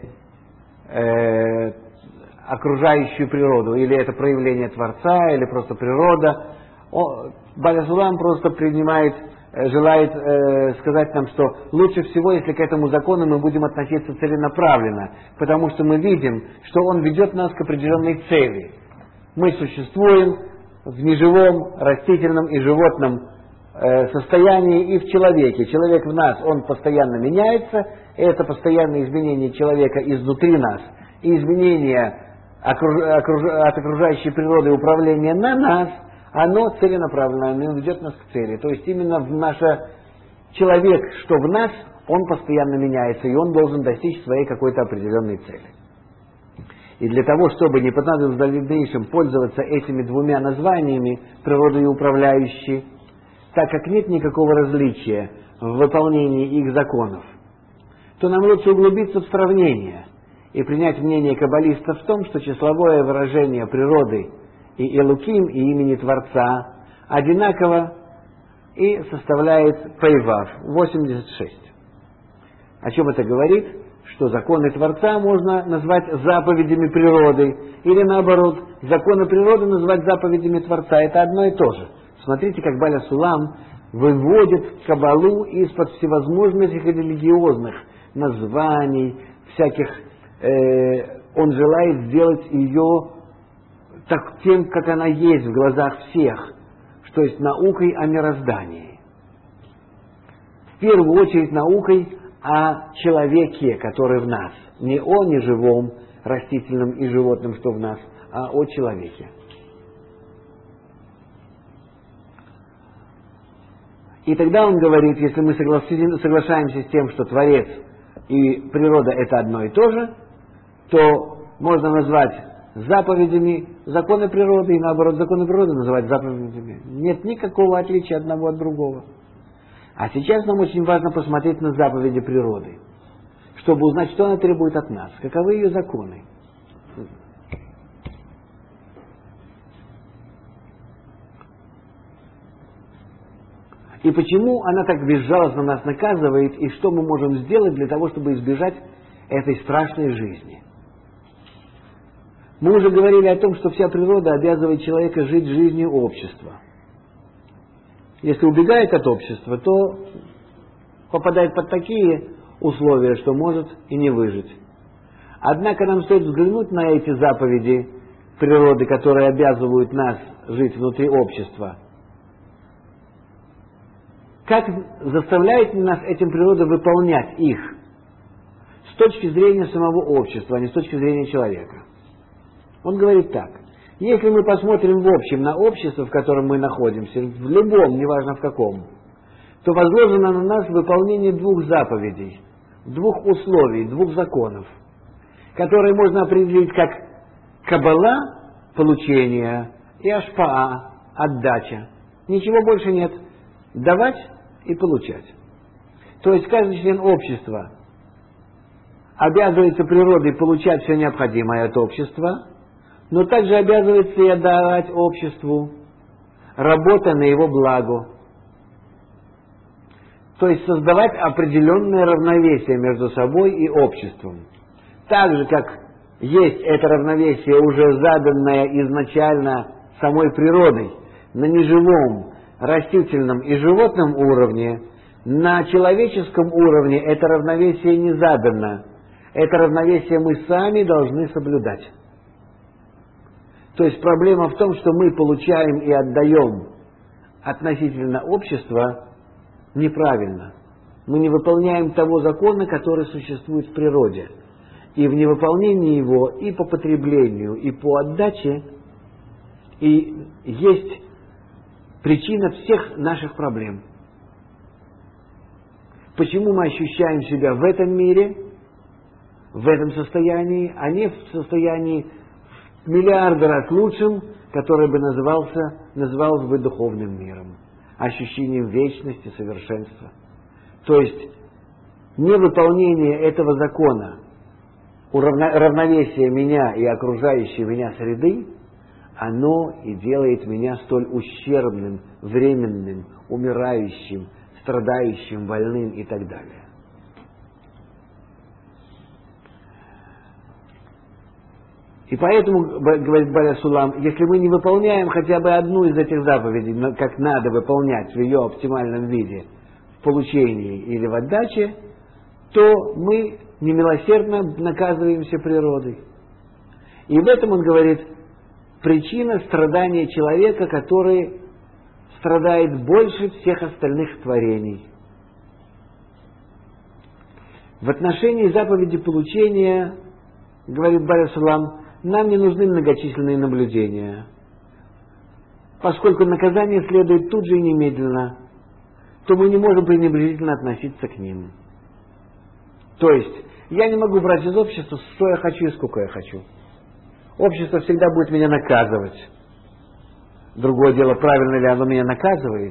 окружающую природу. Или это проявление Творца, или просто природа. Баля Сулам просто желает сказать нам, что лучше всего, если к этому закону мы будем относиться целенаправленно, потому что мы видим, что он ведет нас к определенной цели. Мы существуем в неживом, растительном и животном состоянии и в человеке. Человек в нас, он постоянно меняется, и это постоянное изменение человека изнутри нас, и изменение от окружающей природы управления на нас, оно целенаправленно, оно ведет нас к цели. То есть именно человек, что в нас, он постоянно меняется, и он должен достичь своей какой-то определенной цели. И для того, чтобы не понадобилось в дальнейшем пользоваться этими 2 названиями, природой и управляющей, так как нет никакого различия в выполнении их законов, то нам лучше углубиться в сравнение и принять мнение каббалистов в том, что числовое выражение природы и Элуким, и имени Творца одинаково и составляет Пейвав, 86. О чем это говорит? Что законы Творца можно назвать заповедями природы, или наоборот, законы природы назвать заповедями Творца. Это одно и то же. Смотрите, как Баля Сулам выводит Кабалу из-под всевозможных религиозных названий, всяких, он желает сделать ее тем, как она есть в глазах всех, то есть наукой о мироздании. В первую очередь наукой о человеке, который в нас. Не о неживом, растительном и животном, что в нас, а о человеке. И тогда он говорит, если мы соглашаемся с тем, что Творец и природа это одно и то же, то можно назвать заповедями законы природы, и наоборот, законы природы называть заповедями. Нет никакого отличия одного от другого. А сейчас нам очень важно посмотреть на заповеди природы, чтобы узнать, что она требует от нас, каковы ее законы. И почему она так безжалостно нас наказывает, и что мы можем сделать для того, чтобы избежать этой страшной жизни. Мы уже говорили о том, что вся природа обязывает человека жить жизнью общества. Если убегает от общества, то попадает под такие условия, что может и не выжить. Однако нам стоит взглянуть на эти заповеди природы, которые обязывают нас жить внутри общества. Как заставляет нас этим природа выполнять их с точки зрения самого общества, а не с точки зрения человека. Он говорит так. Если мы посмотрим в общем на общество, в котором мы находимся, в любом, неважно в каком, то возложено на нас выполнение двух заповедей, двух условий, двух законов, которые можно определить как кабала, получение, и ашпаа, отдача. Ничего больше нет. Давать и получать. То есть каждый член общества обязывается природой получать все необходимое от общества, но также обязывается и отдавать обществу, работая на его благо. То есть создавать определенное равновесие между собой и обществом. Так же, как есть это равновесие, уже заданное изначально самой природой, на неживом, растительном и животном уровне, на человеческом уровне это равновесие не задано. Это равновесие мы сами должны соблюдать. То есть проблема в том, что мы получаем и отдаем относительно общества неправильно. Мы не выполняем того закона, который существует в природе. И в невыполнении его и по потреблению, и по отдаче и есть причина всех наших проблем. Почему мы ощущаем себя в этом мире, в этом состоянии, а не в состоянии в миллиарды раз лучшем, которое бы называлось бы духовным миром, ощущением вечности, совершенства. То есть невыполнение этого закона, равновесия меня и окружающей меня среды, оно и делает меня столь ущербным, временным, умирающим, страдающим, больным и так далее. И поэтому, говорит Баля Сулам, если мы не выполняем хотя бы одну из этих заповедей, как надо выполнять в ее оптимальном виде, в получении или в отдаче, то мы немилосердно наказываемся природой. И в этом он говорит, причина страдания человека, который страдает больше всех остальных творений. В отношении заповеди получения, говорит Баля Сулам, нам не нужны многочисленные наблюдения, поскольку наказание следует тут же и немедленно, то мы не можем пренебрежительно относиться к ним. То есть, я не могу брать из общества, что я хочу и сколько я хочу. Общество всегда будет меня наказывать. Другое дело, правильно ли оно меня наказывает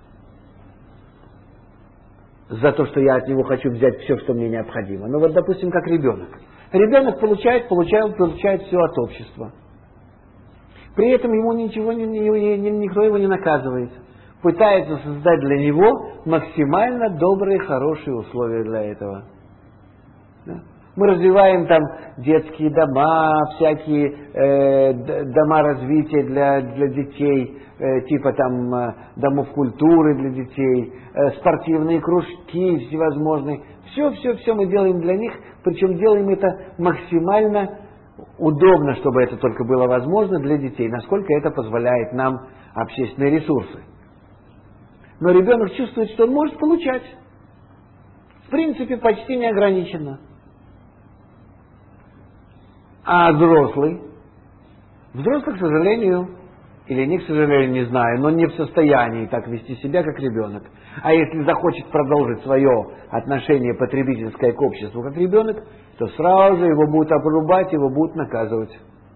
за то, что я от него хочу взять все, что мне необходимо. Ну вот, допустим, как ребенок. Ребенок получает все от общества. При этом ему никто его не наказывает. Пытается создать для него максимально добрые, хорошие условия для этого. Да? Мы развиваем там детские дома, всякие дома развития для детей, типа там домов культуры для детей, спортивные кружки всевозможные. Все мы делаем для них, причем делаем это максимально удобно, чтобы это только было возможно для детей, насколько это позволяет нам общественные ресурсы. Но ребенок чувствует, что он может получать. В принципе, почти неограниченно. А взрослый? Взрослый, к сожалению, или не к сожалению, не знаю, но не в состоянии так вести себя, как ребенок. А если захочет продолжить свое отношение потребительское к обществу, как ребенок, то сразу же его будут обрубать, его будут наказывать.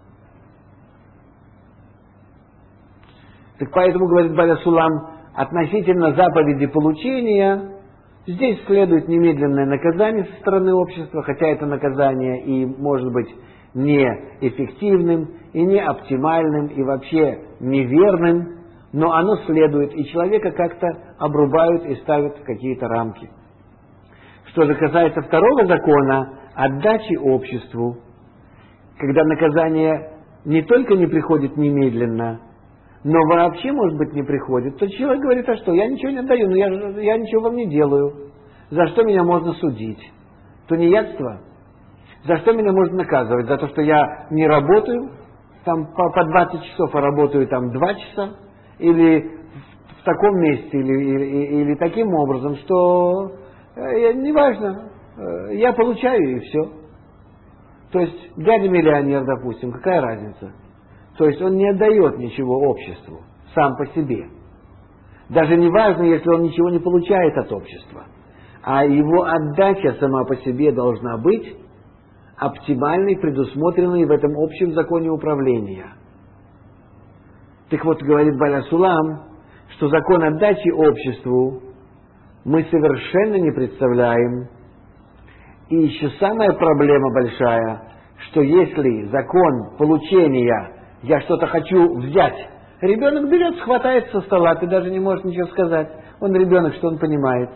Так поэтому, говорит Баля Сулам, относительно заповеди получения, здесь следует немедленное наказание со стороны общества, хотя это наказание и может быть неэффективным, и не оптимальным, и вообще неверным, но оно следует, и человека как-то обрубают и ставят в какие-то рамки. Что же касается второго закона, отдачи обществу, когда наказание не только не приходит немедленно, но вообще, может быть, не приходит, то человек говорит, а что, я ничего не отдаю, но я ничего вам не делаю. За что меня можно судить? Тунеядство? За что меня можно наказывать? За то, что я не работаю там по 20 часов, а работаю там 2 часа? Или в таком месте, или таким образом, что неважно, я получаю и все. То есть дядя-миллионер, допустим, какая разница? То есть он не отдает ничего обществу сам по себе. Даже не важно, если он ничего не получает от общества. А его отдача сама по себе должна быть оптимальной, предусмотренной в этом общем законе управления. Так вот, говорит Баля Сулам, что закон отдачи обществу мы совершенно не представляем. И еще самая проблема большая, что если закон получения, я что-то хочу взять, ребенок берет, схватает со стола, ты даже не можешь ничего сказать. Он ребенок, что он понимает?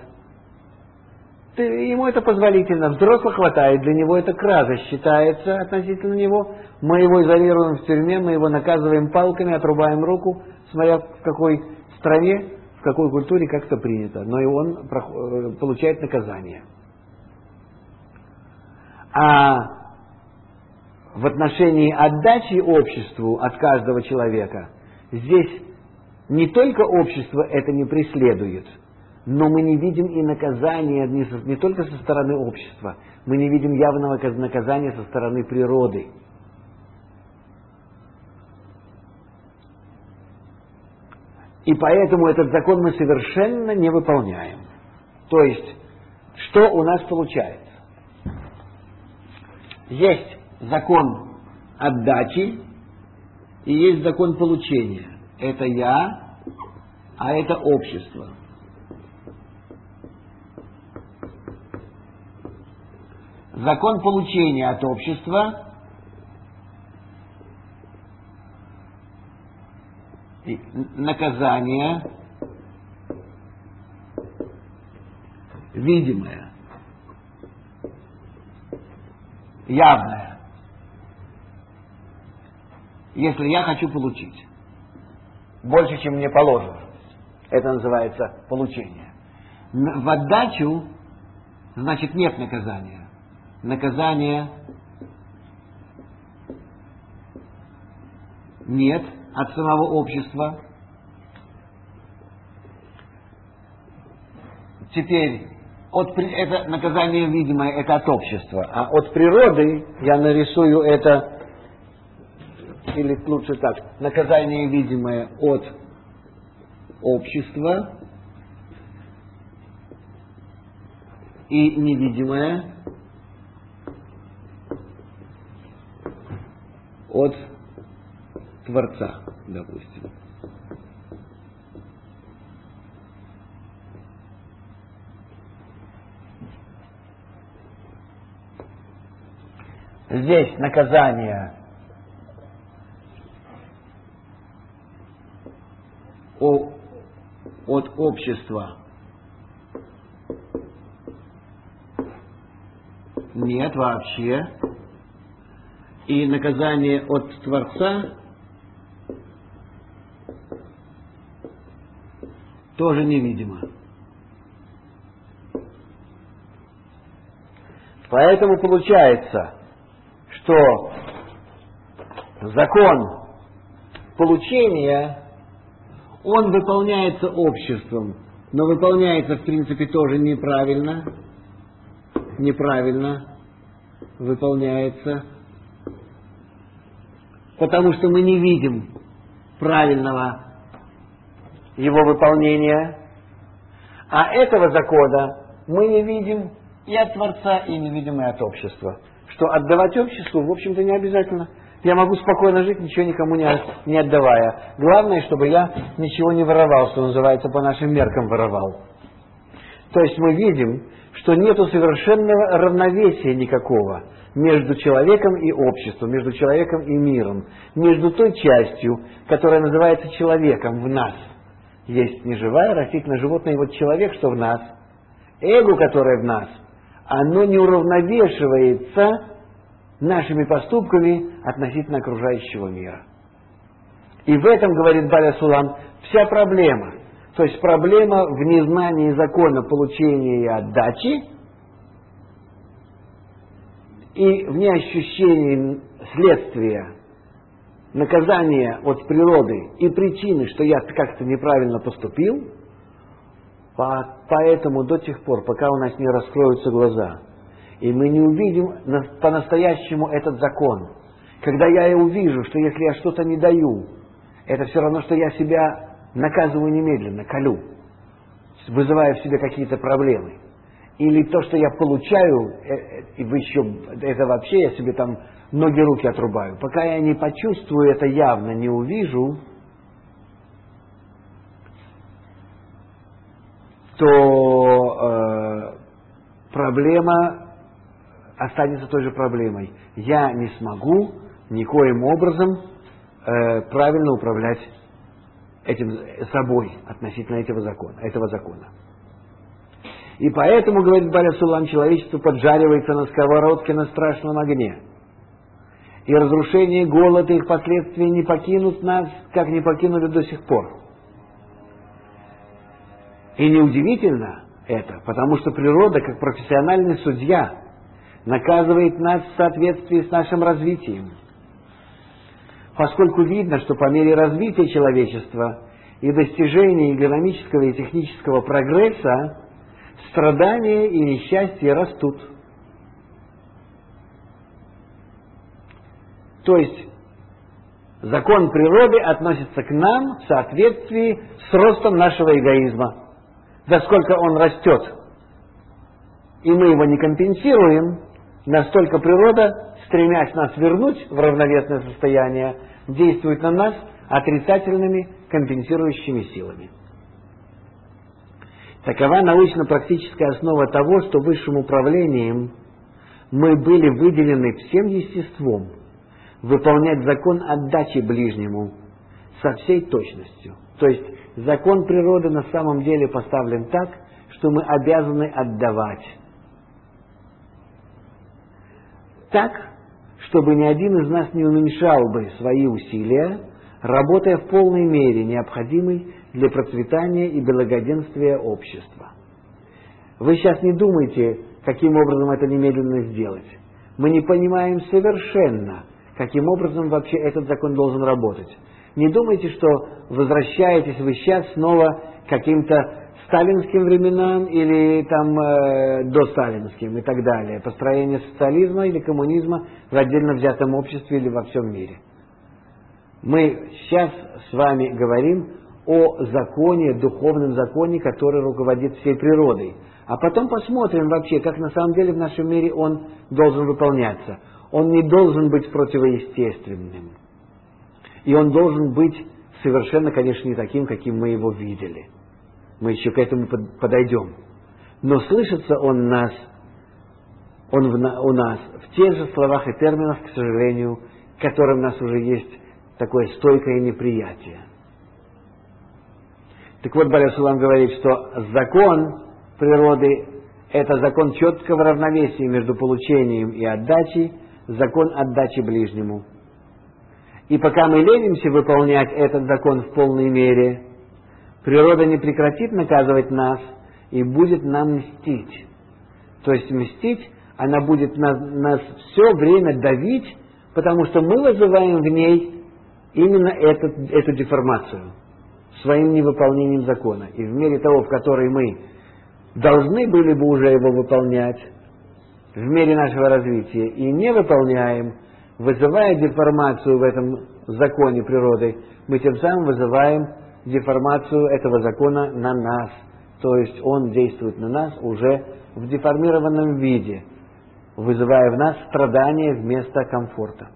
Ему это позволительно. Взрослый хватает, для него это кража считается относительно него. Мы его изолируем в тюрьме, мы его наказываем палками, отрубаем руку, смотря в какой стране, в какой культуре как-то принято. Но и он получает наказание. А в отношении отдачи обществу от каждого человека, здесь не только общество это не преследует, но мы не видим и наказания не только со стороны общества, мы не видим явного наказания со стороны природы. И поэтому этот закон мы совершенно не выполняем. То есть, что у нас получается? Есть закон отдачи и есть закон получения. Это я, а это общество. Закон получения от общества и наказание видимое, явное. Если я хочу получить больше, чем мне положено, это называется получение. В отдачу, значит, нет наказания. Наказания нет от самого общества. Теперь, это наказание видимое, это от общества. А от природы я нарисую это, или лучше так, наказание видимое от общества и невидимое от Творца, допустим. Здесь наказание от общества нет вообще. И наказание от Творца тоже невидимо. Поэтому получается, что закон получения, он выполняется обществом, но выполняется в принципе тоже неправильно выполняется, потому что мы не видим правильного его выполнения, а этого закона мы не видим и от Творца, и не видим и от общества. Что отдавать обществу, в общем-то, не обязательно. Я могу спокойно жить, ничего никому не отдавая. Главное, чтобы я ничего не воровал, что называется, по нашим меркам воровал. То есть мы видим, что нету совершенного равновесия никакого между человеком и обществом, между человеком и миром, между той частью, которая называется человеком в нас. Есть неживая, растительная, животное, и вот человек, что в нас, эго, которое в нас, оно не уравновешивается нашими поступками относительно окружающего мира. И в этом, говорит Баля Сулам, вся проблема. То есть проблема в незнании закона получения и отдачи и в неощущении следствия, наказания от природы и причины, что я как-то неправильно поступил. Поэтому до тех пор, пока у нас не раскроются глаза, и мы не увидим по-настоящему этот закон, когда я и увижу, что если я что-то не даю, это все равно, что я себя наказываю немедленно, колю, вызывая в себе какие-то проблемы. Или то, что я получаю, и вы еще, это вообще я себе там ноги, руки отрубаю. Пока я не почувствую это явно, не увижу, то проблема останется той же проблемой. Я не смогу никоим образом правильно управлять этим собой относительно этого закона. И поэтому, говорит Баля Сулам, человечество поджаривается на сковородке на страшном огне. И разрушение, голод и их последствия не покинут нас, как не покинули до сих пор. И неудивительно это, потому что природа, как профессиональный судья, наказывает нас в соответствии с нашим развитием. Поскольку видно, что по мере развития человечества и достижения экономического и технического прогресса страдания и несчастья растут. То есть закон природы относится к нам в соответствии с ростом нашего эгоизма. Насколько он растет, и мы его не компенсируем, настолько природа, стремясь нас вернуть в равновесное состояние, действует на нас отрицательными компенсирующими силами. Такова научно-практическая основа того, что высшим управлением мы были выделены всем естеством выполнять закон отдачи ближнему со всей точностью. То есть закон природы на самом деле поставлен так, что мы обязаны отдавать. Так, чтобы ни один из нас не уменьшал бы свои усилия, работая в полной мере, необходимой для процветания и благоденствия общества. Вы сейчас не думайте, каким образом это немедленно сделать. Мы не понимаем совершенно, каким образом вообще этот закон должен работать. Не думайте, что возвращаетесь вы сейчас снова к каким-то сталинским временам или там досталинским и так далее. Построение социализма или коммунизма в отдельно взятом обществе или во всем мире. Мы сейчас с вами говорим о законе, духовном законе, который руководит всей природой. А потом посмотрим вообще, как на самом деле в нашем мире он должен выполняться. Он не должен быть противоестественным. И он должен быть совершенно, конечно, не таким, каким мы его видели. Мы еще к этому подойдем. Но слышится он у нас в тех же словах и терминах, к сожалению, к которым у нас уже есть такое стойкое неприятие. Так вот, Баля Сулам говорит, что закон природы – это закон четкого равновесия между получением и отдачей, закон отдачи ближнему. И пока мы ленимся выполнять этот закон в полной мере, природа не прекратит наказывать нас и будет нам мстить. То есть мстить, она будет нас все время давить, потому что мы вызываем в ней именно эту деформацию своим невыполнением закона. И в мере того, в которой мы должны были бы уже его выполнять, в мере нашего развития, и не выполняем, вызывая деформацию в этом законе природы, мы тем самым вызываем деформацию этого закона на нас. То есть он действует на нас уже в деформированном виде, вызывая в нас страдания вместо комфорта.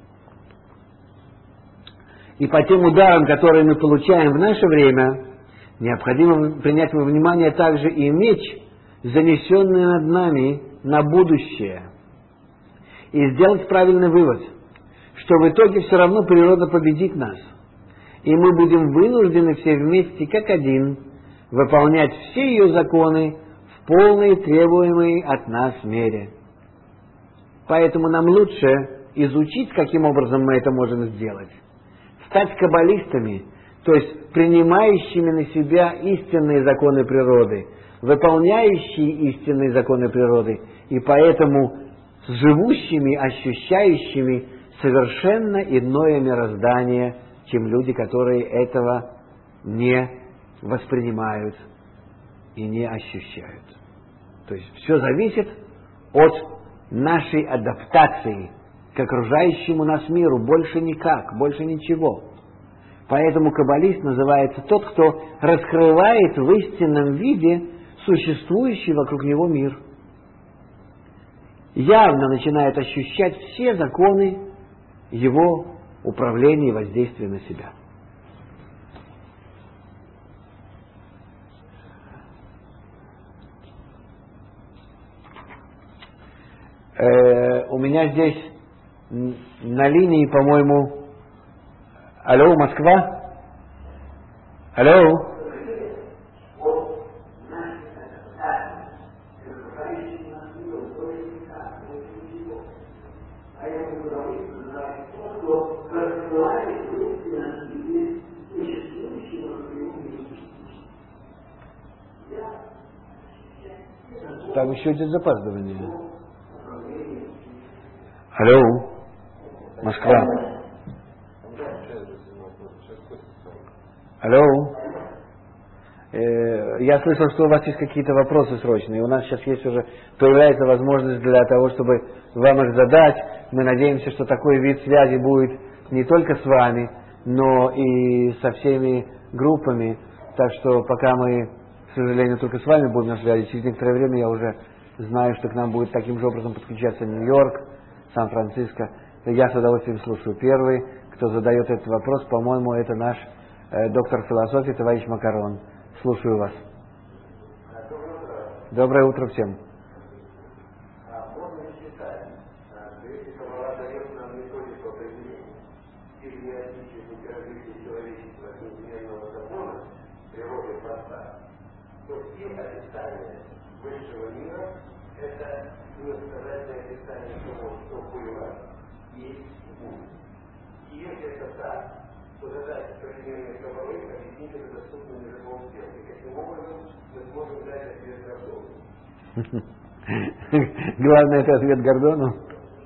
И по тем ударам, которые мы получаем в наше время, Необходимо принять во внимание также и меч, занесенный над нами на будущее, и сделать правильный вывод, что в итоге все равно природа победит нас, и мы будем вынуждены все вместе, как один, выполнять все ее законы в полной требуемой от нас мере. Поэтому нам лучше изучить, каким образом мы это можем сделать, стать каббалистами, то есть принимающими на себя истинные законы природы, выполняющие истинные законы природы, и поэтому живущими, ощущающими совершенно иное мироздание, чем люди, которые этого не воспринимают и не ощущают. То есть все зависит от нашей адаптации к окружающему нас миру, больше никак, больше ничего. Поэтому каббалист называется тот, кто раскрывает в истинном виде существующий вокруг него мир. Явно начинает ощущать все законы его управления и воздействия на себя. У меня здесь на линии, по-моему... Алло, Москва? Алло? Там еще идет запаздывание. Алло, Москва. Алло. Я слышал, что у вас есть какие-то вопросы срочные. У нас сейчас есть уже, появляется возможность для того, чтобы вам их задать. Мы надеемся, что такой вид связи будет не только с вами, но и со всеми группами. Так что пока мы, к сожалению, только с вами будем на связи, через некоторое время я уже знаю, что к нам будет таким же образом подключаться Нью-Йорк, Сан-Франциско. Я с удовольствием слушаю. Первый, кто задает этот вопрос, по-моему, это наш доктор философии, товарищ Макарон. Слушаю вас. Доброе утро всем. Можно считать, что если Каббала дает нам методику определения физиологических развития человечества от неизменного закона природы Творца, то все описания высшего мира – это иносказательное описание того, что было, есть и будет. И если это так, то задача современной Каббалы объяснить это доступным языком всех. И каким образом мы сможем дать ответ Гордону. Главное, это ответ Гордону.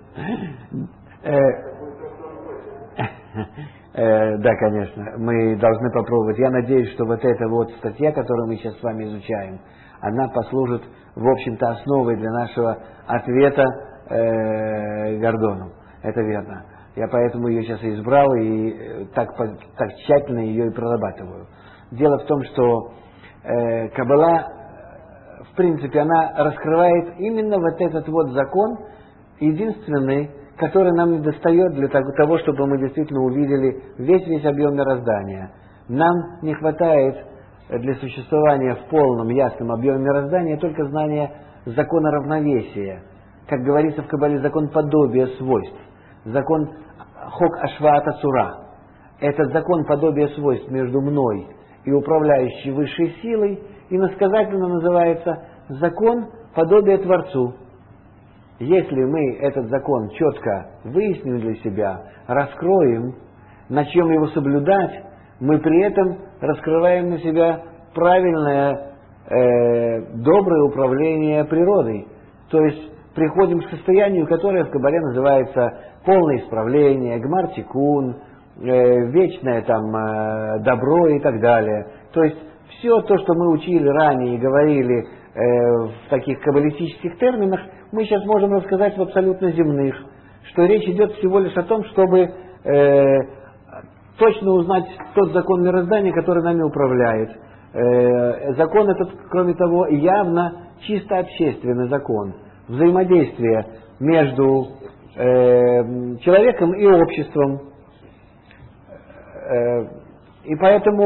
Да, конечно, мы должны попробовать. Я надеюсь, что вот эта вот статья, которую мы сейчас с вами изучаем, она послужит, в общем-то, основой для нашего ответа Гордону. Это верно. Я поэтому ее сейчас и избрал, и так тщательно ее и прорабатываю. Дело в том, что Каббала, в принципе, она раскрывает именно вот этот вот закон, единственный, который нам недостает для того, чтобы мы действительно увидели весь объем мироздания. Нам не хватает для существования в полном, ясном объеме мироздания только знания закона равновесия. Как говорится в Каббале, закон подобия свойств, закон хок ашваата цура. Этот закон подобия свойств между мной и управляющей высшей силой иносказательно называется закон подобия Творцу. Если мы этот закон четко выясним для себя, раскроем, начнем его соблюдать, мы при этом раскрываем на себя правильное, доброе управление природой. То есть приходим к состоянию, которое в Каббале называется полное исправление, гмар-тикун, вечное там добро и так далее. То есть все то, что мы учили ранее и говорили в таких каббалистических терминах, мы сейчас можем рассказать в абсолютно земных, что речь идет всего лишь о том, чтобы точно узнать тот закон мироздания, который нами управляет. Закон этот, кроме того, явно чисто общественный закон, взаимодействие между человеком и обществом. И поэтому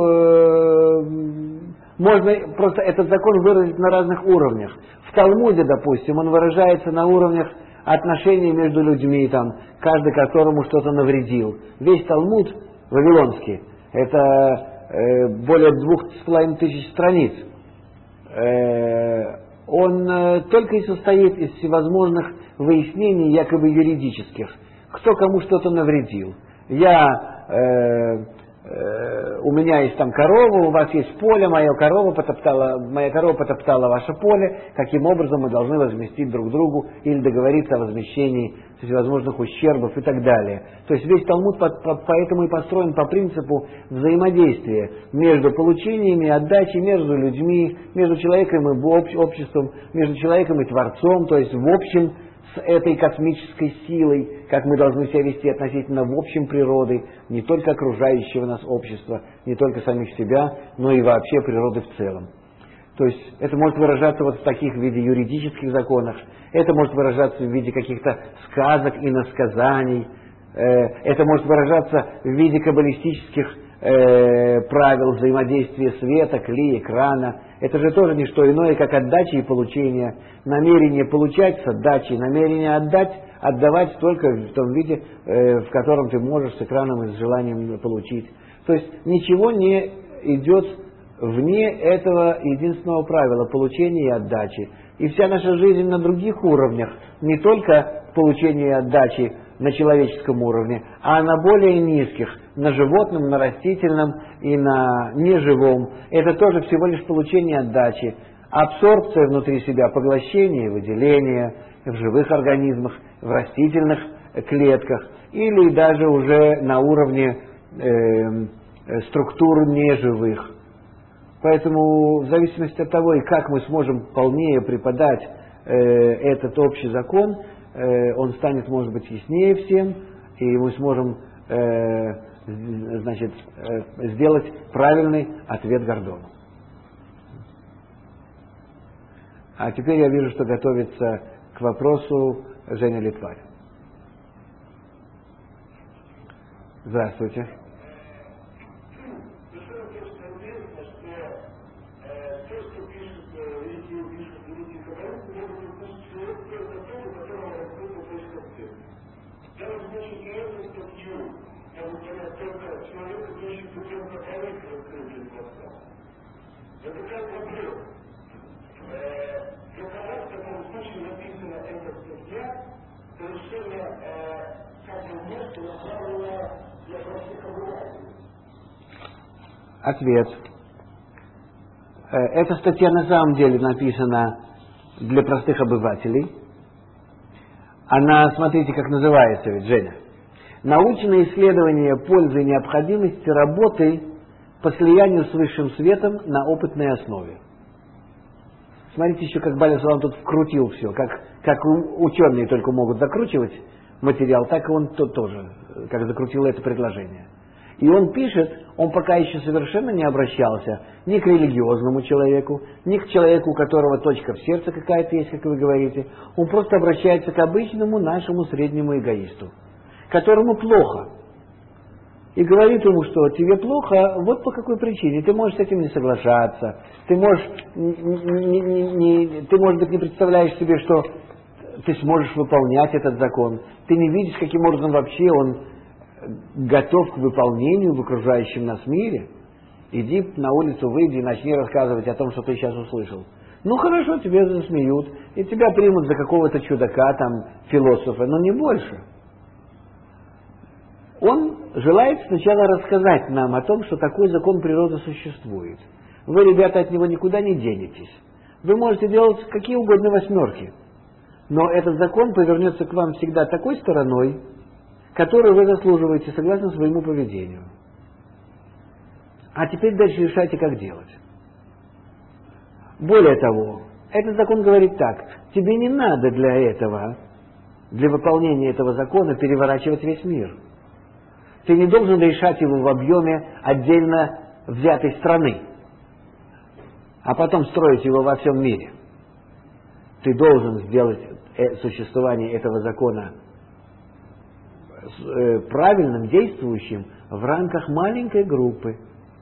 можно просто этот закон выразить на разных уровнях. В Талмуде, допустим, он выражается на уровнях отношений между людьми, там, каждый которому что-то навредил. Весь Талмуд вавилонский, это более 2500 страниц. Он только и состоит из всевозможных выяснений, якобы юридических. Кто кому что-то навредил. У меня есть там корова, у вас есть поле, моя корова потоптала ваше поле, каким образом мы должны возместить друг другу или договориться о возмещении всевозможных ущербов и так далее. То есть весь Талмуд поэтому и построен по принципу взаимодействия между получениями и отдачей, между людьми, между человеком и обществом, между человеком и Творцом, то есть в общем с этой космической силой, как мы должны себя вести относительно в общем природы, не только окружающего нас общества, не только самих себя, но и вообще природы в целом. То есть это может выражаться вот в таких виде юридических законах, это может выражаться в виде каких-то сказок и насказаний, это может выражаться в виде каббалистических правил взаимодействия света, кли, экрана. Это же тоже не что иное, как отдача и получение. Намерение получать с отдачей, намерение отдавать только в том виде, в котором ты можешь с экраном и с желанием получить. То есть ничего не идет вне этого единственного правила получения и отдачи. И вся наша жизнь на других уровнях, не только получение и отдачи на человеческом уровне, а на более низких, на животном, на растительном и на неживом. Это тоже всего лишь получение и отдачи. Абсорбция внутри себя, поглощение и выделение в живых организмах, в растительных клетках или даже уже на уровне структур неживых. Поэтому в зависимости от того, и как мы сможем полнее преподать этот общий закон, он станет, может быть, яснее всем, и мы сможем сделать правильный ответ Гордону. А теперь я вижу, что готовится к вопросу Женя Литварь. Здравствуйте. Ответ. Эта статья на самом деле написана для простых обывателей. Она, смотрите, как называется ведь, Женя. Научное исследование пользы и необходимости работы по слиянию с высшим светом на опытной основе. Смотрите еще, как Баля Салам тут вкрутил все. Как ученые только могут закручивать материал, так и он тут тоже, как закрутил это предложение. И он пишет, он пока еще совершенно не обращался ни к религиозному человеку, ни к человеку, у которого точка в сердце какая-то есть, как вы говорите. Он просто обращается к обычному нашему среднему эгоисту, которому плохо. И говорит ему, что тебе плохо, вот по какой причине. Ты можешь с этим не соглашаться, ты можешь, ты, может быть, не представляешь себе, что ты сможешь выполнять этот закон. Ты не видишь, каким образом вообще он готов к выполнению в окружающем нас мире. Иди на улицу, выйди и начни рассказывать о том, что ты сейчас услышал. Ну хорошо, тебе засмеют, и тебя примут за какого-то чудака, там, философа, но не больше. Он желает сначала рассказать нам о том, что такой закон природы существует. Вы, ребята, от него никуда не денетесь. Вы можете делать какие угодно восьмерки, но этот закон повернется к вам всегда такой стороной, которую вы заслуживаете согласно своему поведению. А теперь дальше решайте, как делать. Более того, этот закон говорит так: тебе не надо для этого, для выполнения этого закона переворачивать весь мир. Ты не должен решать его в объеме отдельно взятой страны, а потом строить его во всем мире. Ты должен сделать существование этого закона правильным, действующим в рамках маленькой группы,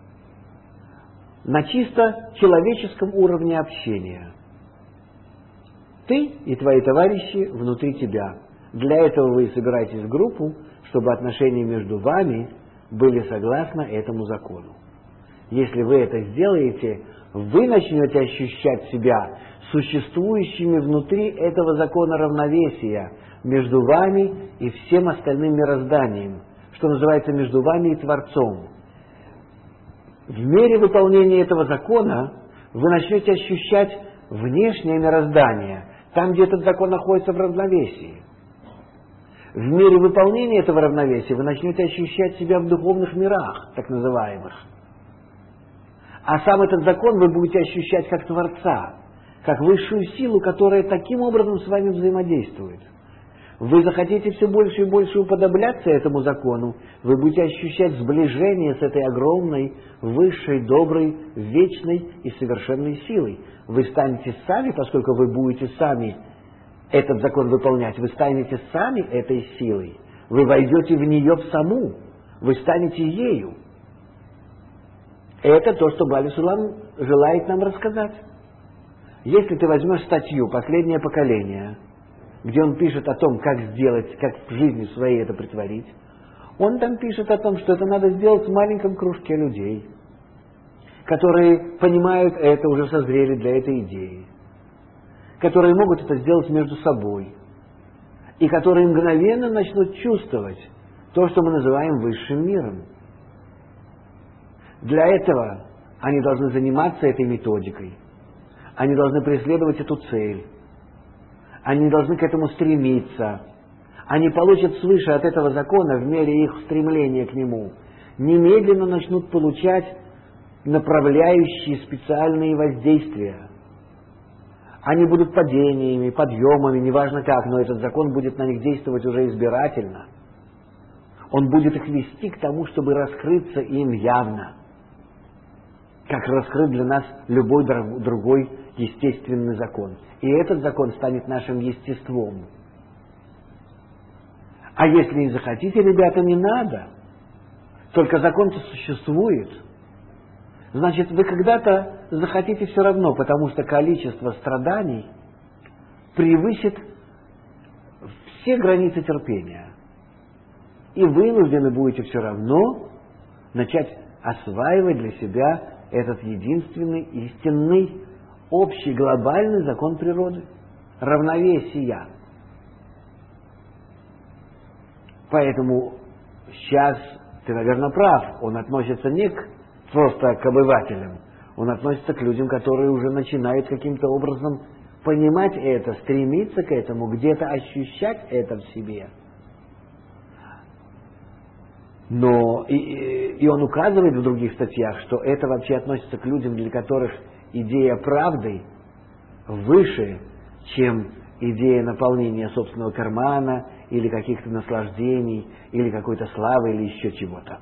на чисто человеческом уровне общения. Ты и твои товарищи внутри тебя. Для этого вы собираетесь в группу, чтобы отношения между вами были согласно этому закону. Если вы это сделаете, вы начнете ощущать себя существующими внутри этого закона равновесия между вами и всем остальным мирозданием, что называется между вами и Творцом. В мере выполнения этого закона вы начнете ощущать внешнее мироздание, там, где этот закон находится в равновесии. В мере выполнения этого равновесия вы начнете ощущать себя в духовных мирах, так называемых. А сам этот закон вы будете ощущать как Творца, как высшую силу, которая таким образом с вами взаимодействует. Вы захотите все больше и больше уподобляться этому закону, вы будете ощущать сближение с этой огромной, высшей, доброй, вечной и совершенной силой. Вы станете сами, поскольку вы будете сами этот закон выполнять, вы станете сами этой силой, вы войдете в нее в саму, вы станете ею. Это то, что Бали Сулам желает нам рассказать. Если ты возьмешь статью «Последнее поколение», где он пишет о том, как сделать, как в жизни своей это притворить, он там пишет о том, что это надо сделать в маленьком кружке людей, которые понимают это, уже созрели для этой идеи, которые могут это сделать между собой, и которые мгновенно начнут чувствовать то, что мы называем высшим миром. Для этого они должны заниматься этой методикой, они должны преследовать эту цель, они должны к этому стремиться, они получат свыше от этого закона в мере их стремления к нему, немедленно начнут получать направляющие специальные воздействия. Они будут падениями, подъемами, неважно как, но этот закон будет на них действовать уже избирательно. Он будет их вести к тому, чтобы раскрыться им явно, как раскрыт для нас любой другой естественный закон. И этот закон станет нашим естеством. А если не захотите, ребята, не надо. Только закон-то существует. Значит, вы когда-то захотите все равно, потому что количество страданий превысит все границы терпения. И вынуждены будете все равно начать осваивать для себя этот единственный, истинный, общий, глобальный закон природы. Равновесия. Поэтому сейчас ты, наверное, прав. Он относится не просто к обывателям. Он относится к людям, которые уже начинают каким-то образом понимать это, стремиться к этому, где-то ощущать это в себе. Но и он указывает в других статьях, что это вообще относится к людям, для которых идея правды выше, чем идея наполнения собственного кармана, или каких-то наслаждений, или какой-то славы, или еще чего-то.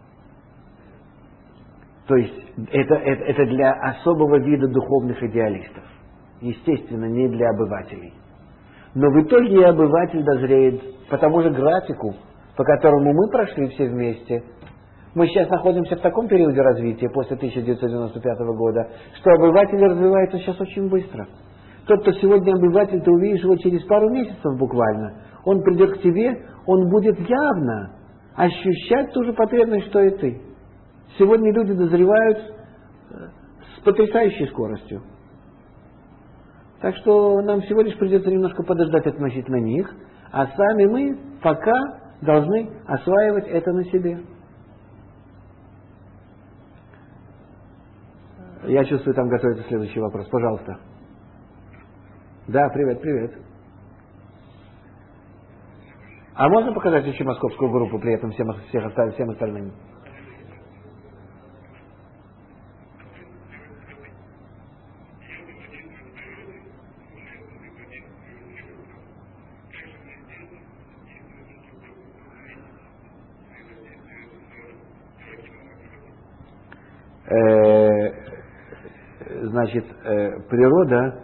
То есть это для особого вида духовных идеалистов. Естественно, не для обывателей. Но в итоге и обыватель дозреет по тому же графику, по которому мы прошли все вместе. Мы сейчас находимся в таком периоде развития, после 1995 года, что обыватель развивается сейчас очень быстро. Тот, кто сегодня обыватель, ты увидишь его через пару месяцев буквально. Он придет к тебе, он будет явно ощущать ту же потребность, что и ты. Сегодня люди дозревают с потрясающей скоростью. Так что нам всего лишь придется немножко подождать относительно них, а сами мы пока должны осваивать это на себе. Я чувствую, там готовится следующий вопрос. Пожалуйста. Да, привет, привет. А можно показать еще московскую группу при этом всем остальным? Значит, природа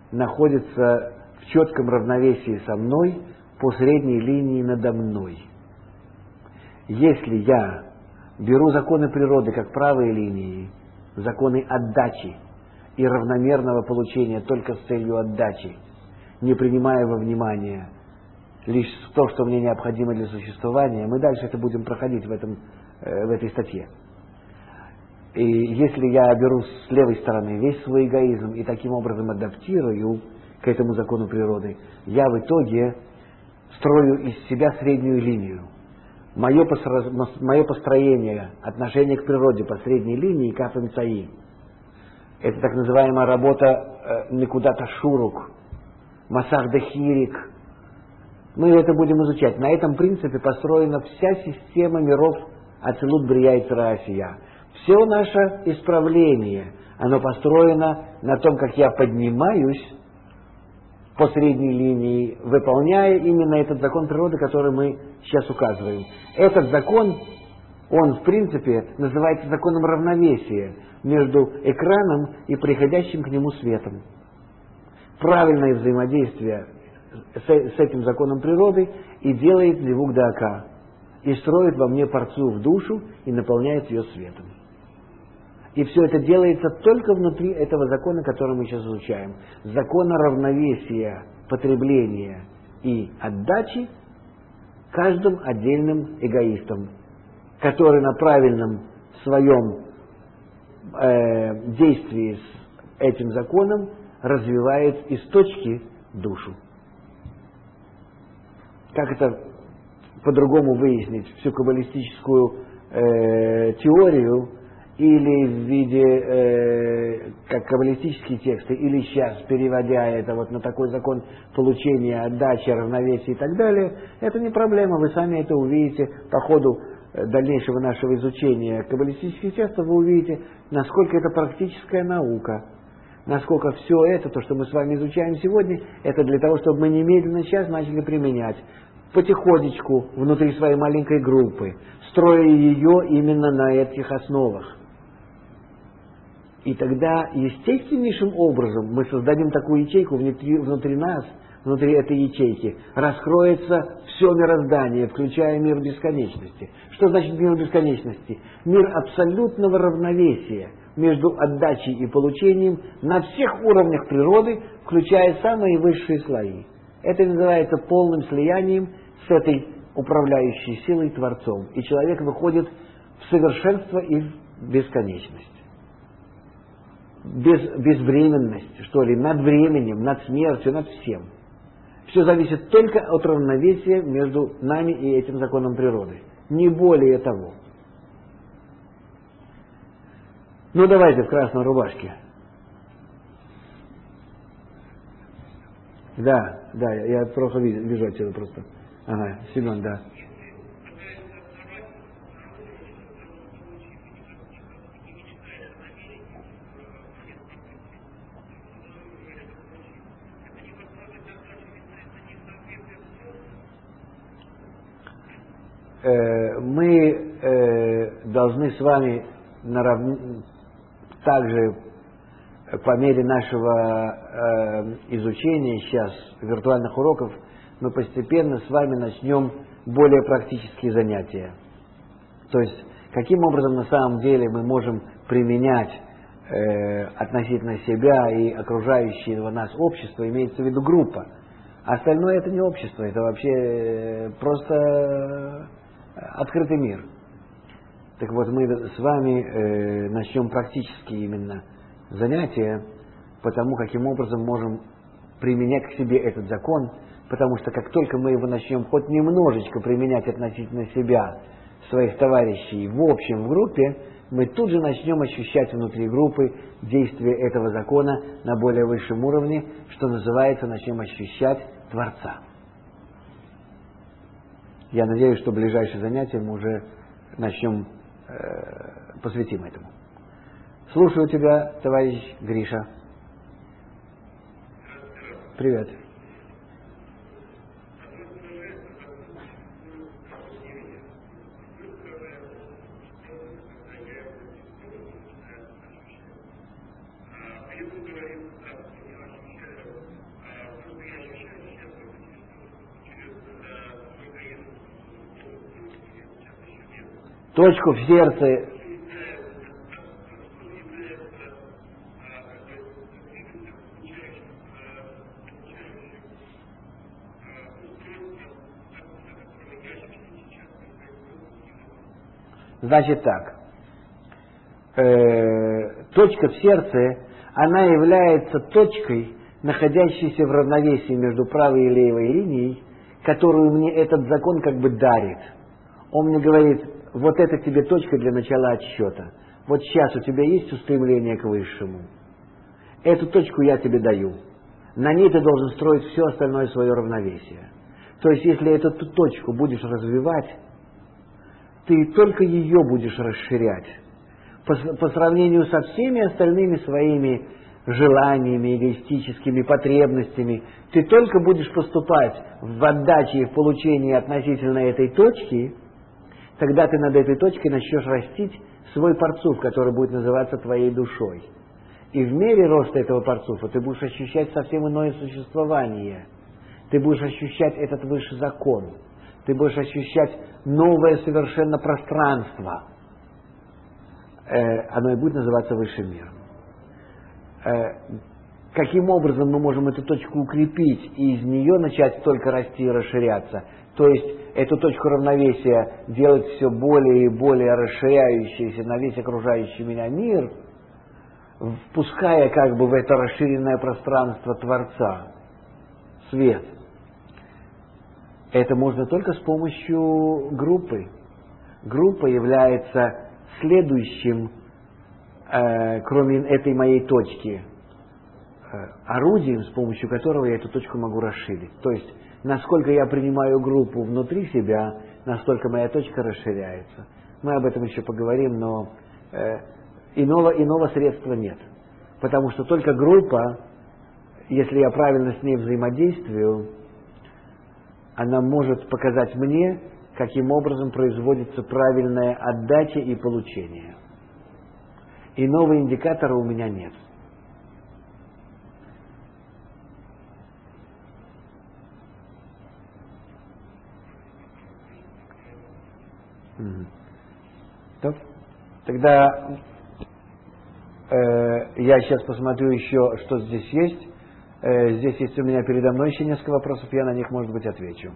находится в четком равновесии со мной по средней линии надо мной. Если я беру законы природы как правые линии, законы отдачи и равномерного получения только с целью отдачи, не принимая во внимание лишь то, что мне необходимо для существования, мы дальше это будем проходить в этой статье. И если я беру с левой стороны весь свой эгоизм и таким образом адаптирую к этому закону природы, я в итоге строю из себя среднюю линию. Мое построение отношения к природе по средней линии каф эмцаи. Это так называемая работа никудат ашурук, масах дехирик. Мы это будем изучать. На этом принципе построена вся система миров Ацилут, Брия и Цара Асия. Все наше исправление, оно построено на том, как я поднимаюсь по средней линии, выполняя именно этот закон природы, который мы сейчас указываем. Этот закон, он в принципе называется законом равновесия между экраном и приходящим к нему светом. Правильное взаимодействие с этим законом природы и делает зивук даака, и строит во мне парцу в душу и наполняет ее светом. И все это делается только внутри этого закона, который мы сейчас изучаем. Закона равновесия, потребления и отдачи каждым отдельным эгоистом, который на правильном своем действии с этим законом развивает из точки душу. Как это по-другому выяснить? Всю каббалистическую теорию или в виде как каббалистические тексты, или сейчас, переводя это вот на такой закон получения, отдачи, равновесия и так далее, это не проблема, вы сами это увидите по ходу дальнейшего нашего изучения каббалистических текстов, вы увидите, насколько это практическая наука, насколько все это, то, что мы с вами изучаем сегодня, это для того, чтобы мы немедленно сейчас начали применять, потихонечку, внутри своей маленькой группы, строя ее именно на этих основах. И тогда естественнейшим образом мы создадим такую ячейку внутри нас, внутри этой ячейки, раскроется все мироздание, включая мир бесконечности. Что значит мир бесконечности? Мир абсолютного равновесия между отдачей и получением на всех уровнях природы, включая самые высшие слои. Это называется полным слиянием с этой управляющей силой Творцом. И человек выходит в совершенство и в бесконечность. Безвременность, что ли, над временем, над смертью, над всем. Все зависит только от равновесия между нами и этим законом природы. Не более того. Ну давайте в красной рубашке. Да, я просто вижу отсюда просто. Ага, Семен, да. Мы должны с вами также по мере нашего изучения сейчас виртуальных уроков мы постепенно с вами начнем более практические занятия. То есть, каким образом на самом деле мы можем применять относительно себя и окружающего нас общества, имеется в виду группа. Остальное это не общество, это вообще просто открытый мир. Так вот, мы с вами начнем практические именно занятия по тому, каким образом можем применять к себе этот закон, потому что как только мы его начнем хоть немножечко применять относительно себя, своих товарищей, в общем, в группе, мы тут же начнем ощущать внутри группы действие этого закона на более высшем уровне, что называется, начнем ощущать Творца. Я надеюсь, что в ближайшие занятия мы уже начнем посвятим этому. Слушаю тебя, товарищ Гриша. Привет. точку в сердце. Значит так, точка в сердце, она является точкой, находящейся в равновесии между правой и левой линией, которую мне этот закон как бы дарит. Он мне говорит, вот это тебе точка для начала отсчета. Вот сейчас у тебя есть устремление к высшему. Эту точку я тебе даю. На ней ты должен строить все остальное свое равновесие. То есть, если эту точку будешь развивать, ты только ее будешь расширять. По сравнению со всеми остальными своими желаниями, эгоистическими потребностями, ты только будешь поступать в отдаче и в получении относительно этой точки, тогда ты над этой точкой начнешь растить свой парцуф, который будет называться твоей душой. И в мере роста этого парцуфа ты будешь ощущать совсем иное существование. Ты будешь ощущать этот высший закон. Ты будешь ощущать новое совершенно пространство. Оно и будет называться высшим миром. Каким образом мы можем эту точку укрепить и из нее начать только расти и расширяться? То есть эту точку равновесия делать все более и более расширяющейся на весь окружающий меня мир, впуская как бы в это расширенное пространство Творца, свет. Это можно только с помощью группы. Группа является следующим, кроме этой моей точки, орудием, с помощью которого я эту точку могу расширить. То есть, насколько я принимаю группу внутри себя, настолько моя точка расширяется. Мы об этом еще поговорим, но иного средства нет. Потому что только группа, если я правильно с ней взаимодействую, она может показать мне, каким образом производится правильная отдача и получение. Иного индикатора у меня нет. Тогда я сейчас посмотрю еще, что здесь есть. Здесь есть у меня передо мной еще несколько вопросов, я на них, может быть, отвечу.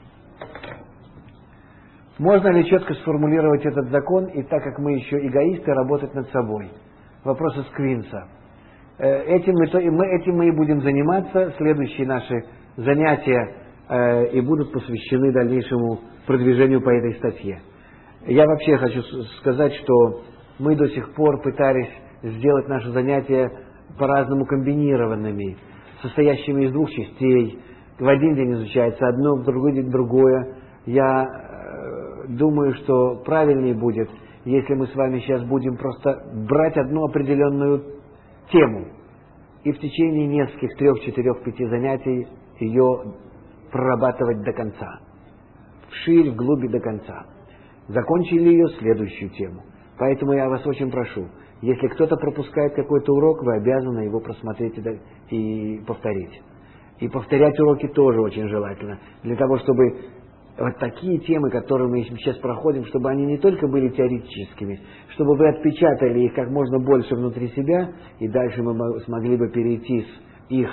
Можно ли четко сформулировать этот закон, и так как мы еще эгоисты, работать над собой? Вопрос из Квинса. Этим мы и будем заниматься. Следующие наши занятия и будут посвящены дальнейшему продвижению по этой статье. Я вообще хочу сказать, что мы до сих пор пытались сделать наши занятия по-разному комбинированными, состоящими из двух частей. В один день изучается одно, в другой день другое. Я думаю, что правильнее будет, если мы с вами сейчас будем просто брать одну определенную тему и в течение нескольких 3, 4, 5 занятий ее прорабатывать до конца. Вширь, вглубь до конца. Закончили ее, следующую тему. Поэтому я вас очень прошу, если кто-то пропускает какой-то урок, вы обязаны его просмотреть и повторить. И повторять уроки тоже очень желательно, для того, чтобы вот такие темы, которые мы сейчас проходим, чтобы они не только были теоретическими, чтобы вы отпечатали их как можно больше внутри себя, и дальше мы смогли бы перейти с их,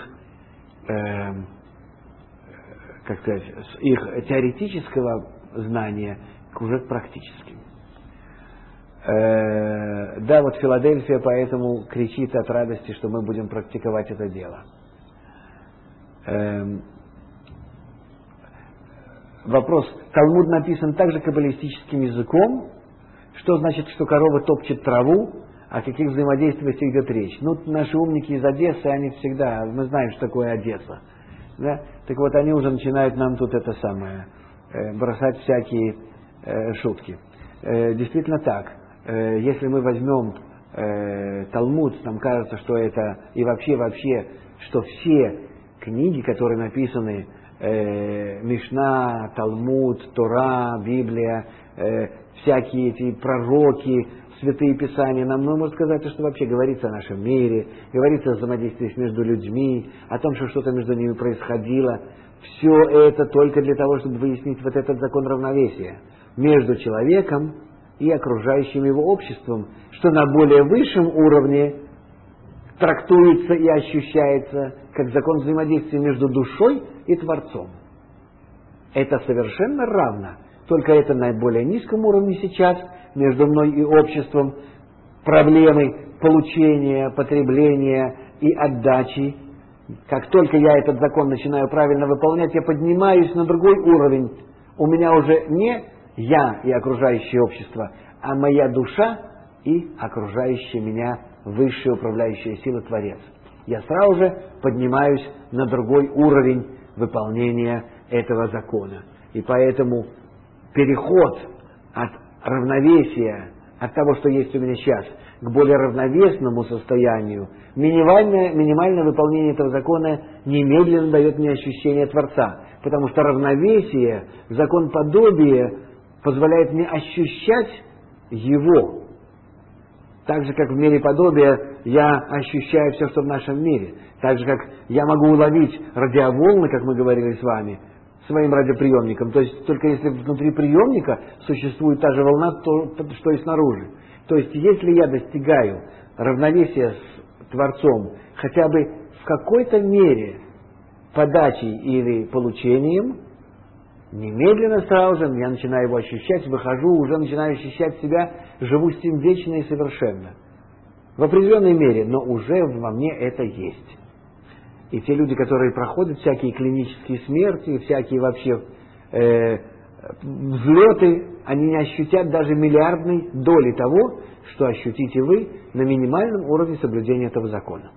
с их теоретического знания уже к практическим. Да, вот Филадельфия поэтому кричит от радости, что мы будем практиковать это дело. Вопрос. Талмуд написан также каббалистическим языком. Что значит, что корова топчет траву? О каких взаимодействиях идет речь? Ну, наши умники из Одессы, они всегда, мы знаем, что такое Одесса. Да? Так вот, они уже начинают нам тут это самое, бросать всякие шутки. Действительно так. Если мы возьмем Талмуд, нам кажется, что это и вообще, что все книги, которые написаны, Мишна, Талмуд, Тора, Библия, всякие эти пророки, святые писания, нам можно сказать, что вообще говорится о нашем мире, говорится о взаимодействии между людьми, о том, что что-то между ними происходило. Все это только для того, чтобы выяснить вот этот закон равновесия между человеком и окружающим его обществом, что на более высшем уровне трактуется и ощущается как закон взаимодействия между душой и Творцом. Это совершенно равно, только это на более низком уровне сейчас, между мной и обществом, проблемы получения, потребления и отдачи. Как только я этот закон начинаю правильно выполнять, я поднимаюсь на другой уровень. У меня уже не я и окружающее общество, а моя душа и окружающая меня высшая управляющая сила Творец. Я сразу же поднимаюсь на другой уровень выполнения этого закона. И поэтому переход от равновесия, от того, что есть у меня сейчас, к более равновесному состоянию, минимальное выполнение этого закона немедленно дает мне ощущение Творца. Потому что равновесие, закон подобия позволяет мне ощущать Его. Так же, как в мире подобия я ощущаю все, что в нашем мире. Так же, как я могу уловить радиоволны, как мы говорили с вами, своим радиоприемником. То есть только если внутри приемника существует та же волна, что и снаружи. То есть если я достигаю равновесия с Творцом хотя бы в какой-то мере подачей или получением, немедленно сразу же я начинаю его ощущать, выхожу, уже начинаю ощущать себя, живу с ним вечно и совершенно. В определенной мере, но уже во мне это есть. И те люди, которые проходят всякие клинические смерти, всякие вообще взлеты, они не ощутят даже миллиардной доли того, что ощутите вы на минимальном уровне соблюдения этого закона.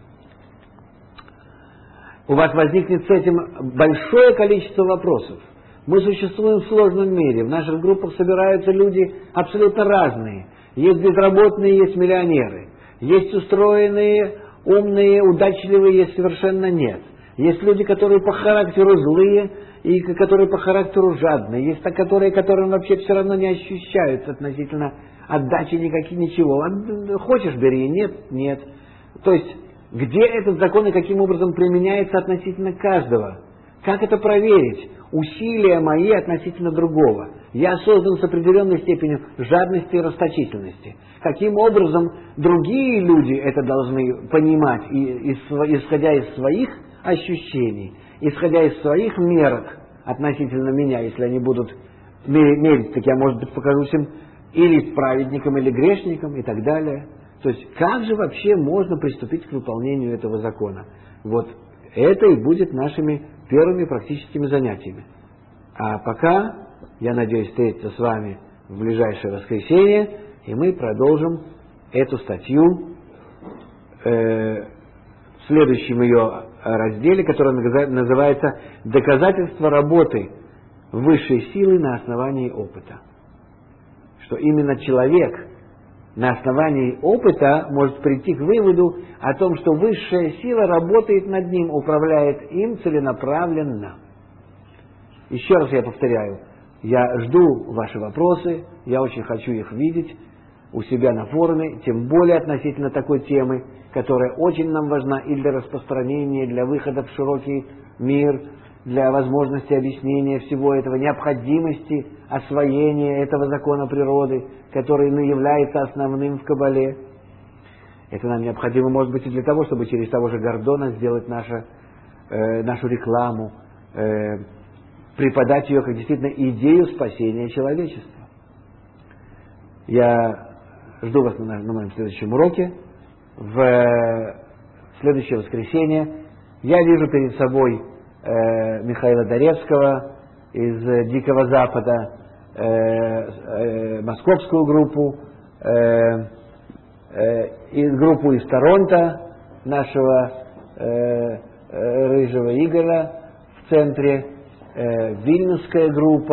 У вас возникнет с этим большое количество вопросов. Мы существуем в сложном мире, в наших группах собираются люди абсолютно разные. Есть безработные, есть миллионеры, есть устроенные, умные, удачливые, есть совершенно нет. Есть люди, которые по характеру злые, и которые по характеру жадные. Есть которые вообще все равно не ощущают относительно отдачи ничего. Хочешь, бери, нет. То есть, где этот закон и каким образом применяется относительно каждого? Как это проверить? Усилия мои относительно другого. Я создан с определенной степенью жадности и расточительности. Каким образом другие люди это должны понимать, исходя из своих ощущений, исходя из своих мерок относительно меня, если они будут мерить, так я, может быть, покажусь им или праведником, или грешником, и так далее. То есть, как же вообще можно приступить к выполнению этого закона? Вот это и будет нашими первыми практическими занятиями. А пока, я надеюсь встретиться с вами в ближайшее воскресенье, и мы продолжим эту статью в следующем ее разделе, который называется «Доказательство работы высшей силы на основании опыта». Что именно человек на основании опыта может прийти к выводу о том, что высшая сила работает над ним, управляет им целенаправленно. Еще раз я повторяю, я жду ваши вопросы, я очень хочу их видеть у себя на форуме, тем более относительно такой темы, которая очень нам важна и для распространения, для выхода в широкий мир, для возможности объяснения всего этого, необходимости освоения этого закона природы, который является основным в Кабале. Это нам необходимо, может быть, и для того, чтобы через того же Гордона сделать нашу рекламу, преподать ее как действительно идею спасения человечества. Я жду вас на моем следующем уроке. В следующее воскресенье я вижу перед собой Михаила Даревского из Дикого Запада, московскую группу, и группу из Торонто, нашего рыжего Игоря в центре, вильнюсская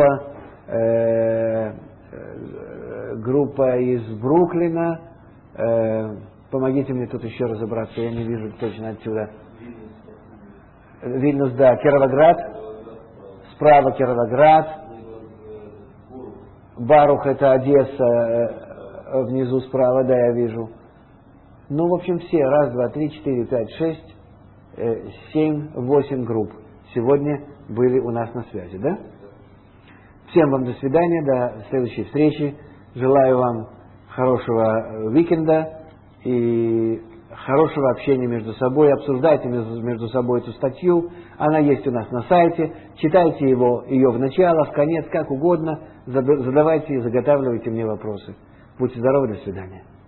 группа из Бруклина. Помогите мне тут еще разобраться, я не вижу точно отсюда. Вильнюс, да, Кировоград, справа Кировоград, Барух это Одесса, внизу справа, да, я вижу. Ну, в общем, все, 1, 2, 3, 4, 5, 6, 7, 8 групп сегодня были у нас на связи, да? Всем вам до свидания, до следующей встречи. Желаю вам хорошего уикенда и хорошего общения между собой. Обсуждайте между собой эту статью. Она есть у нас на сайте. Читайте ее в начало, в конец, как угодно. Задавайте и заготавливайте мне вопросы. Будьте здоровы, до свидания.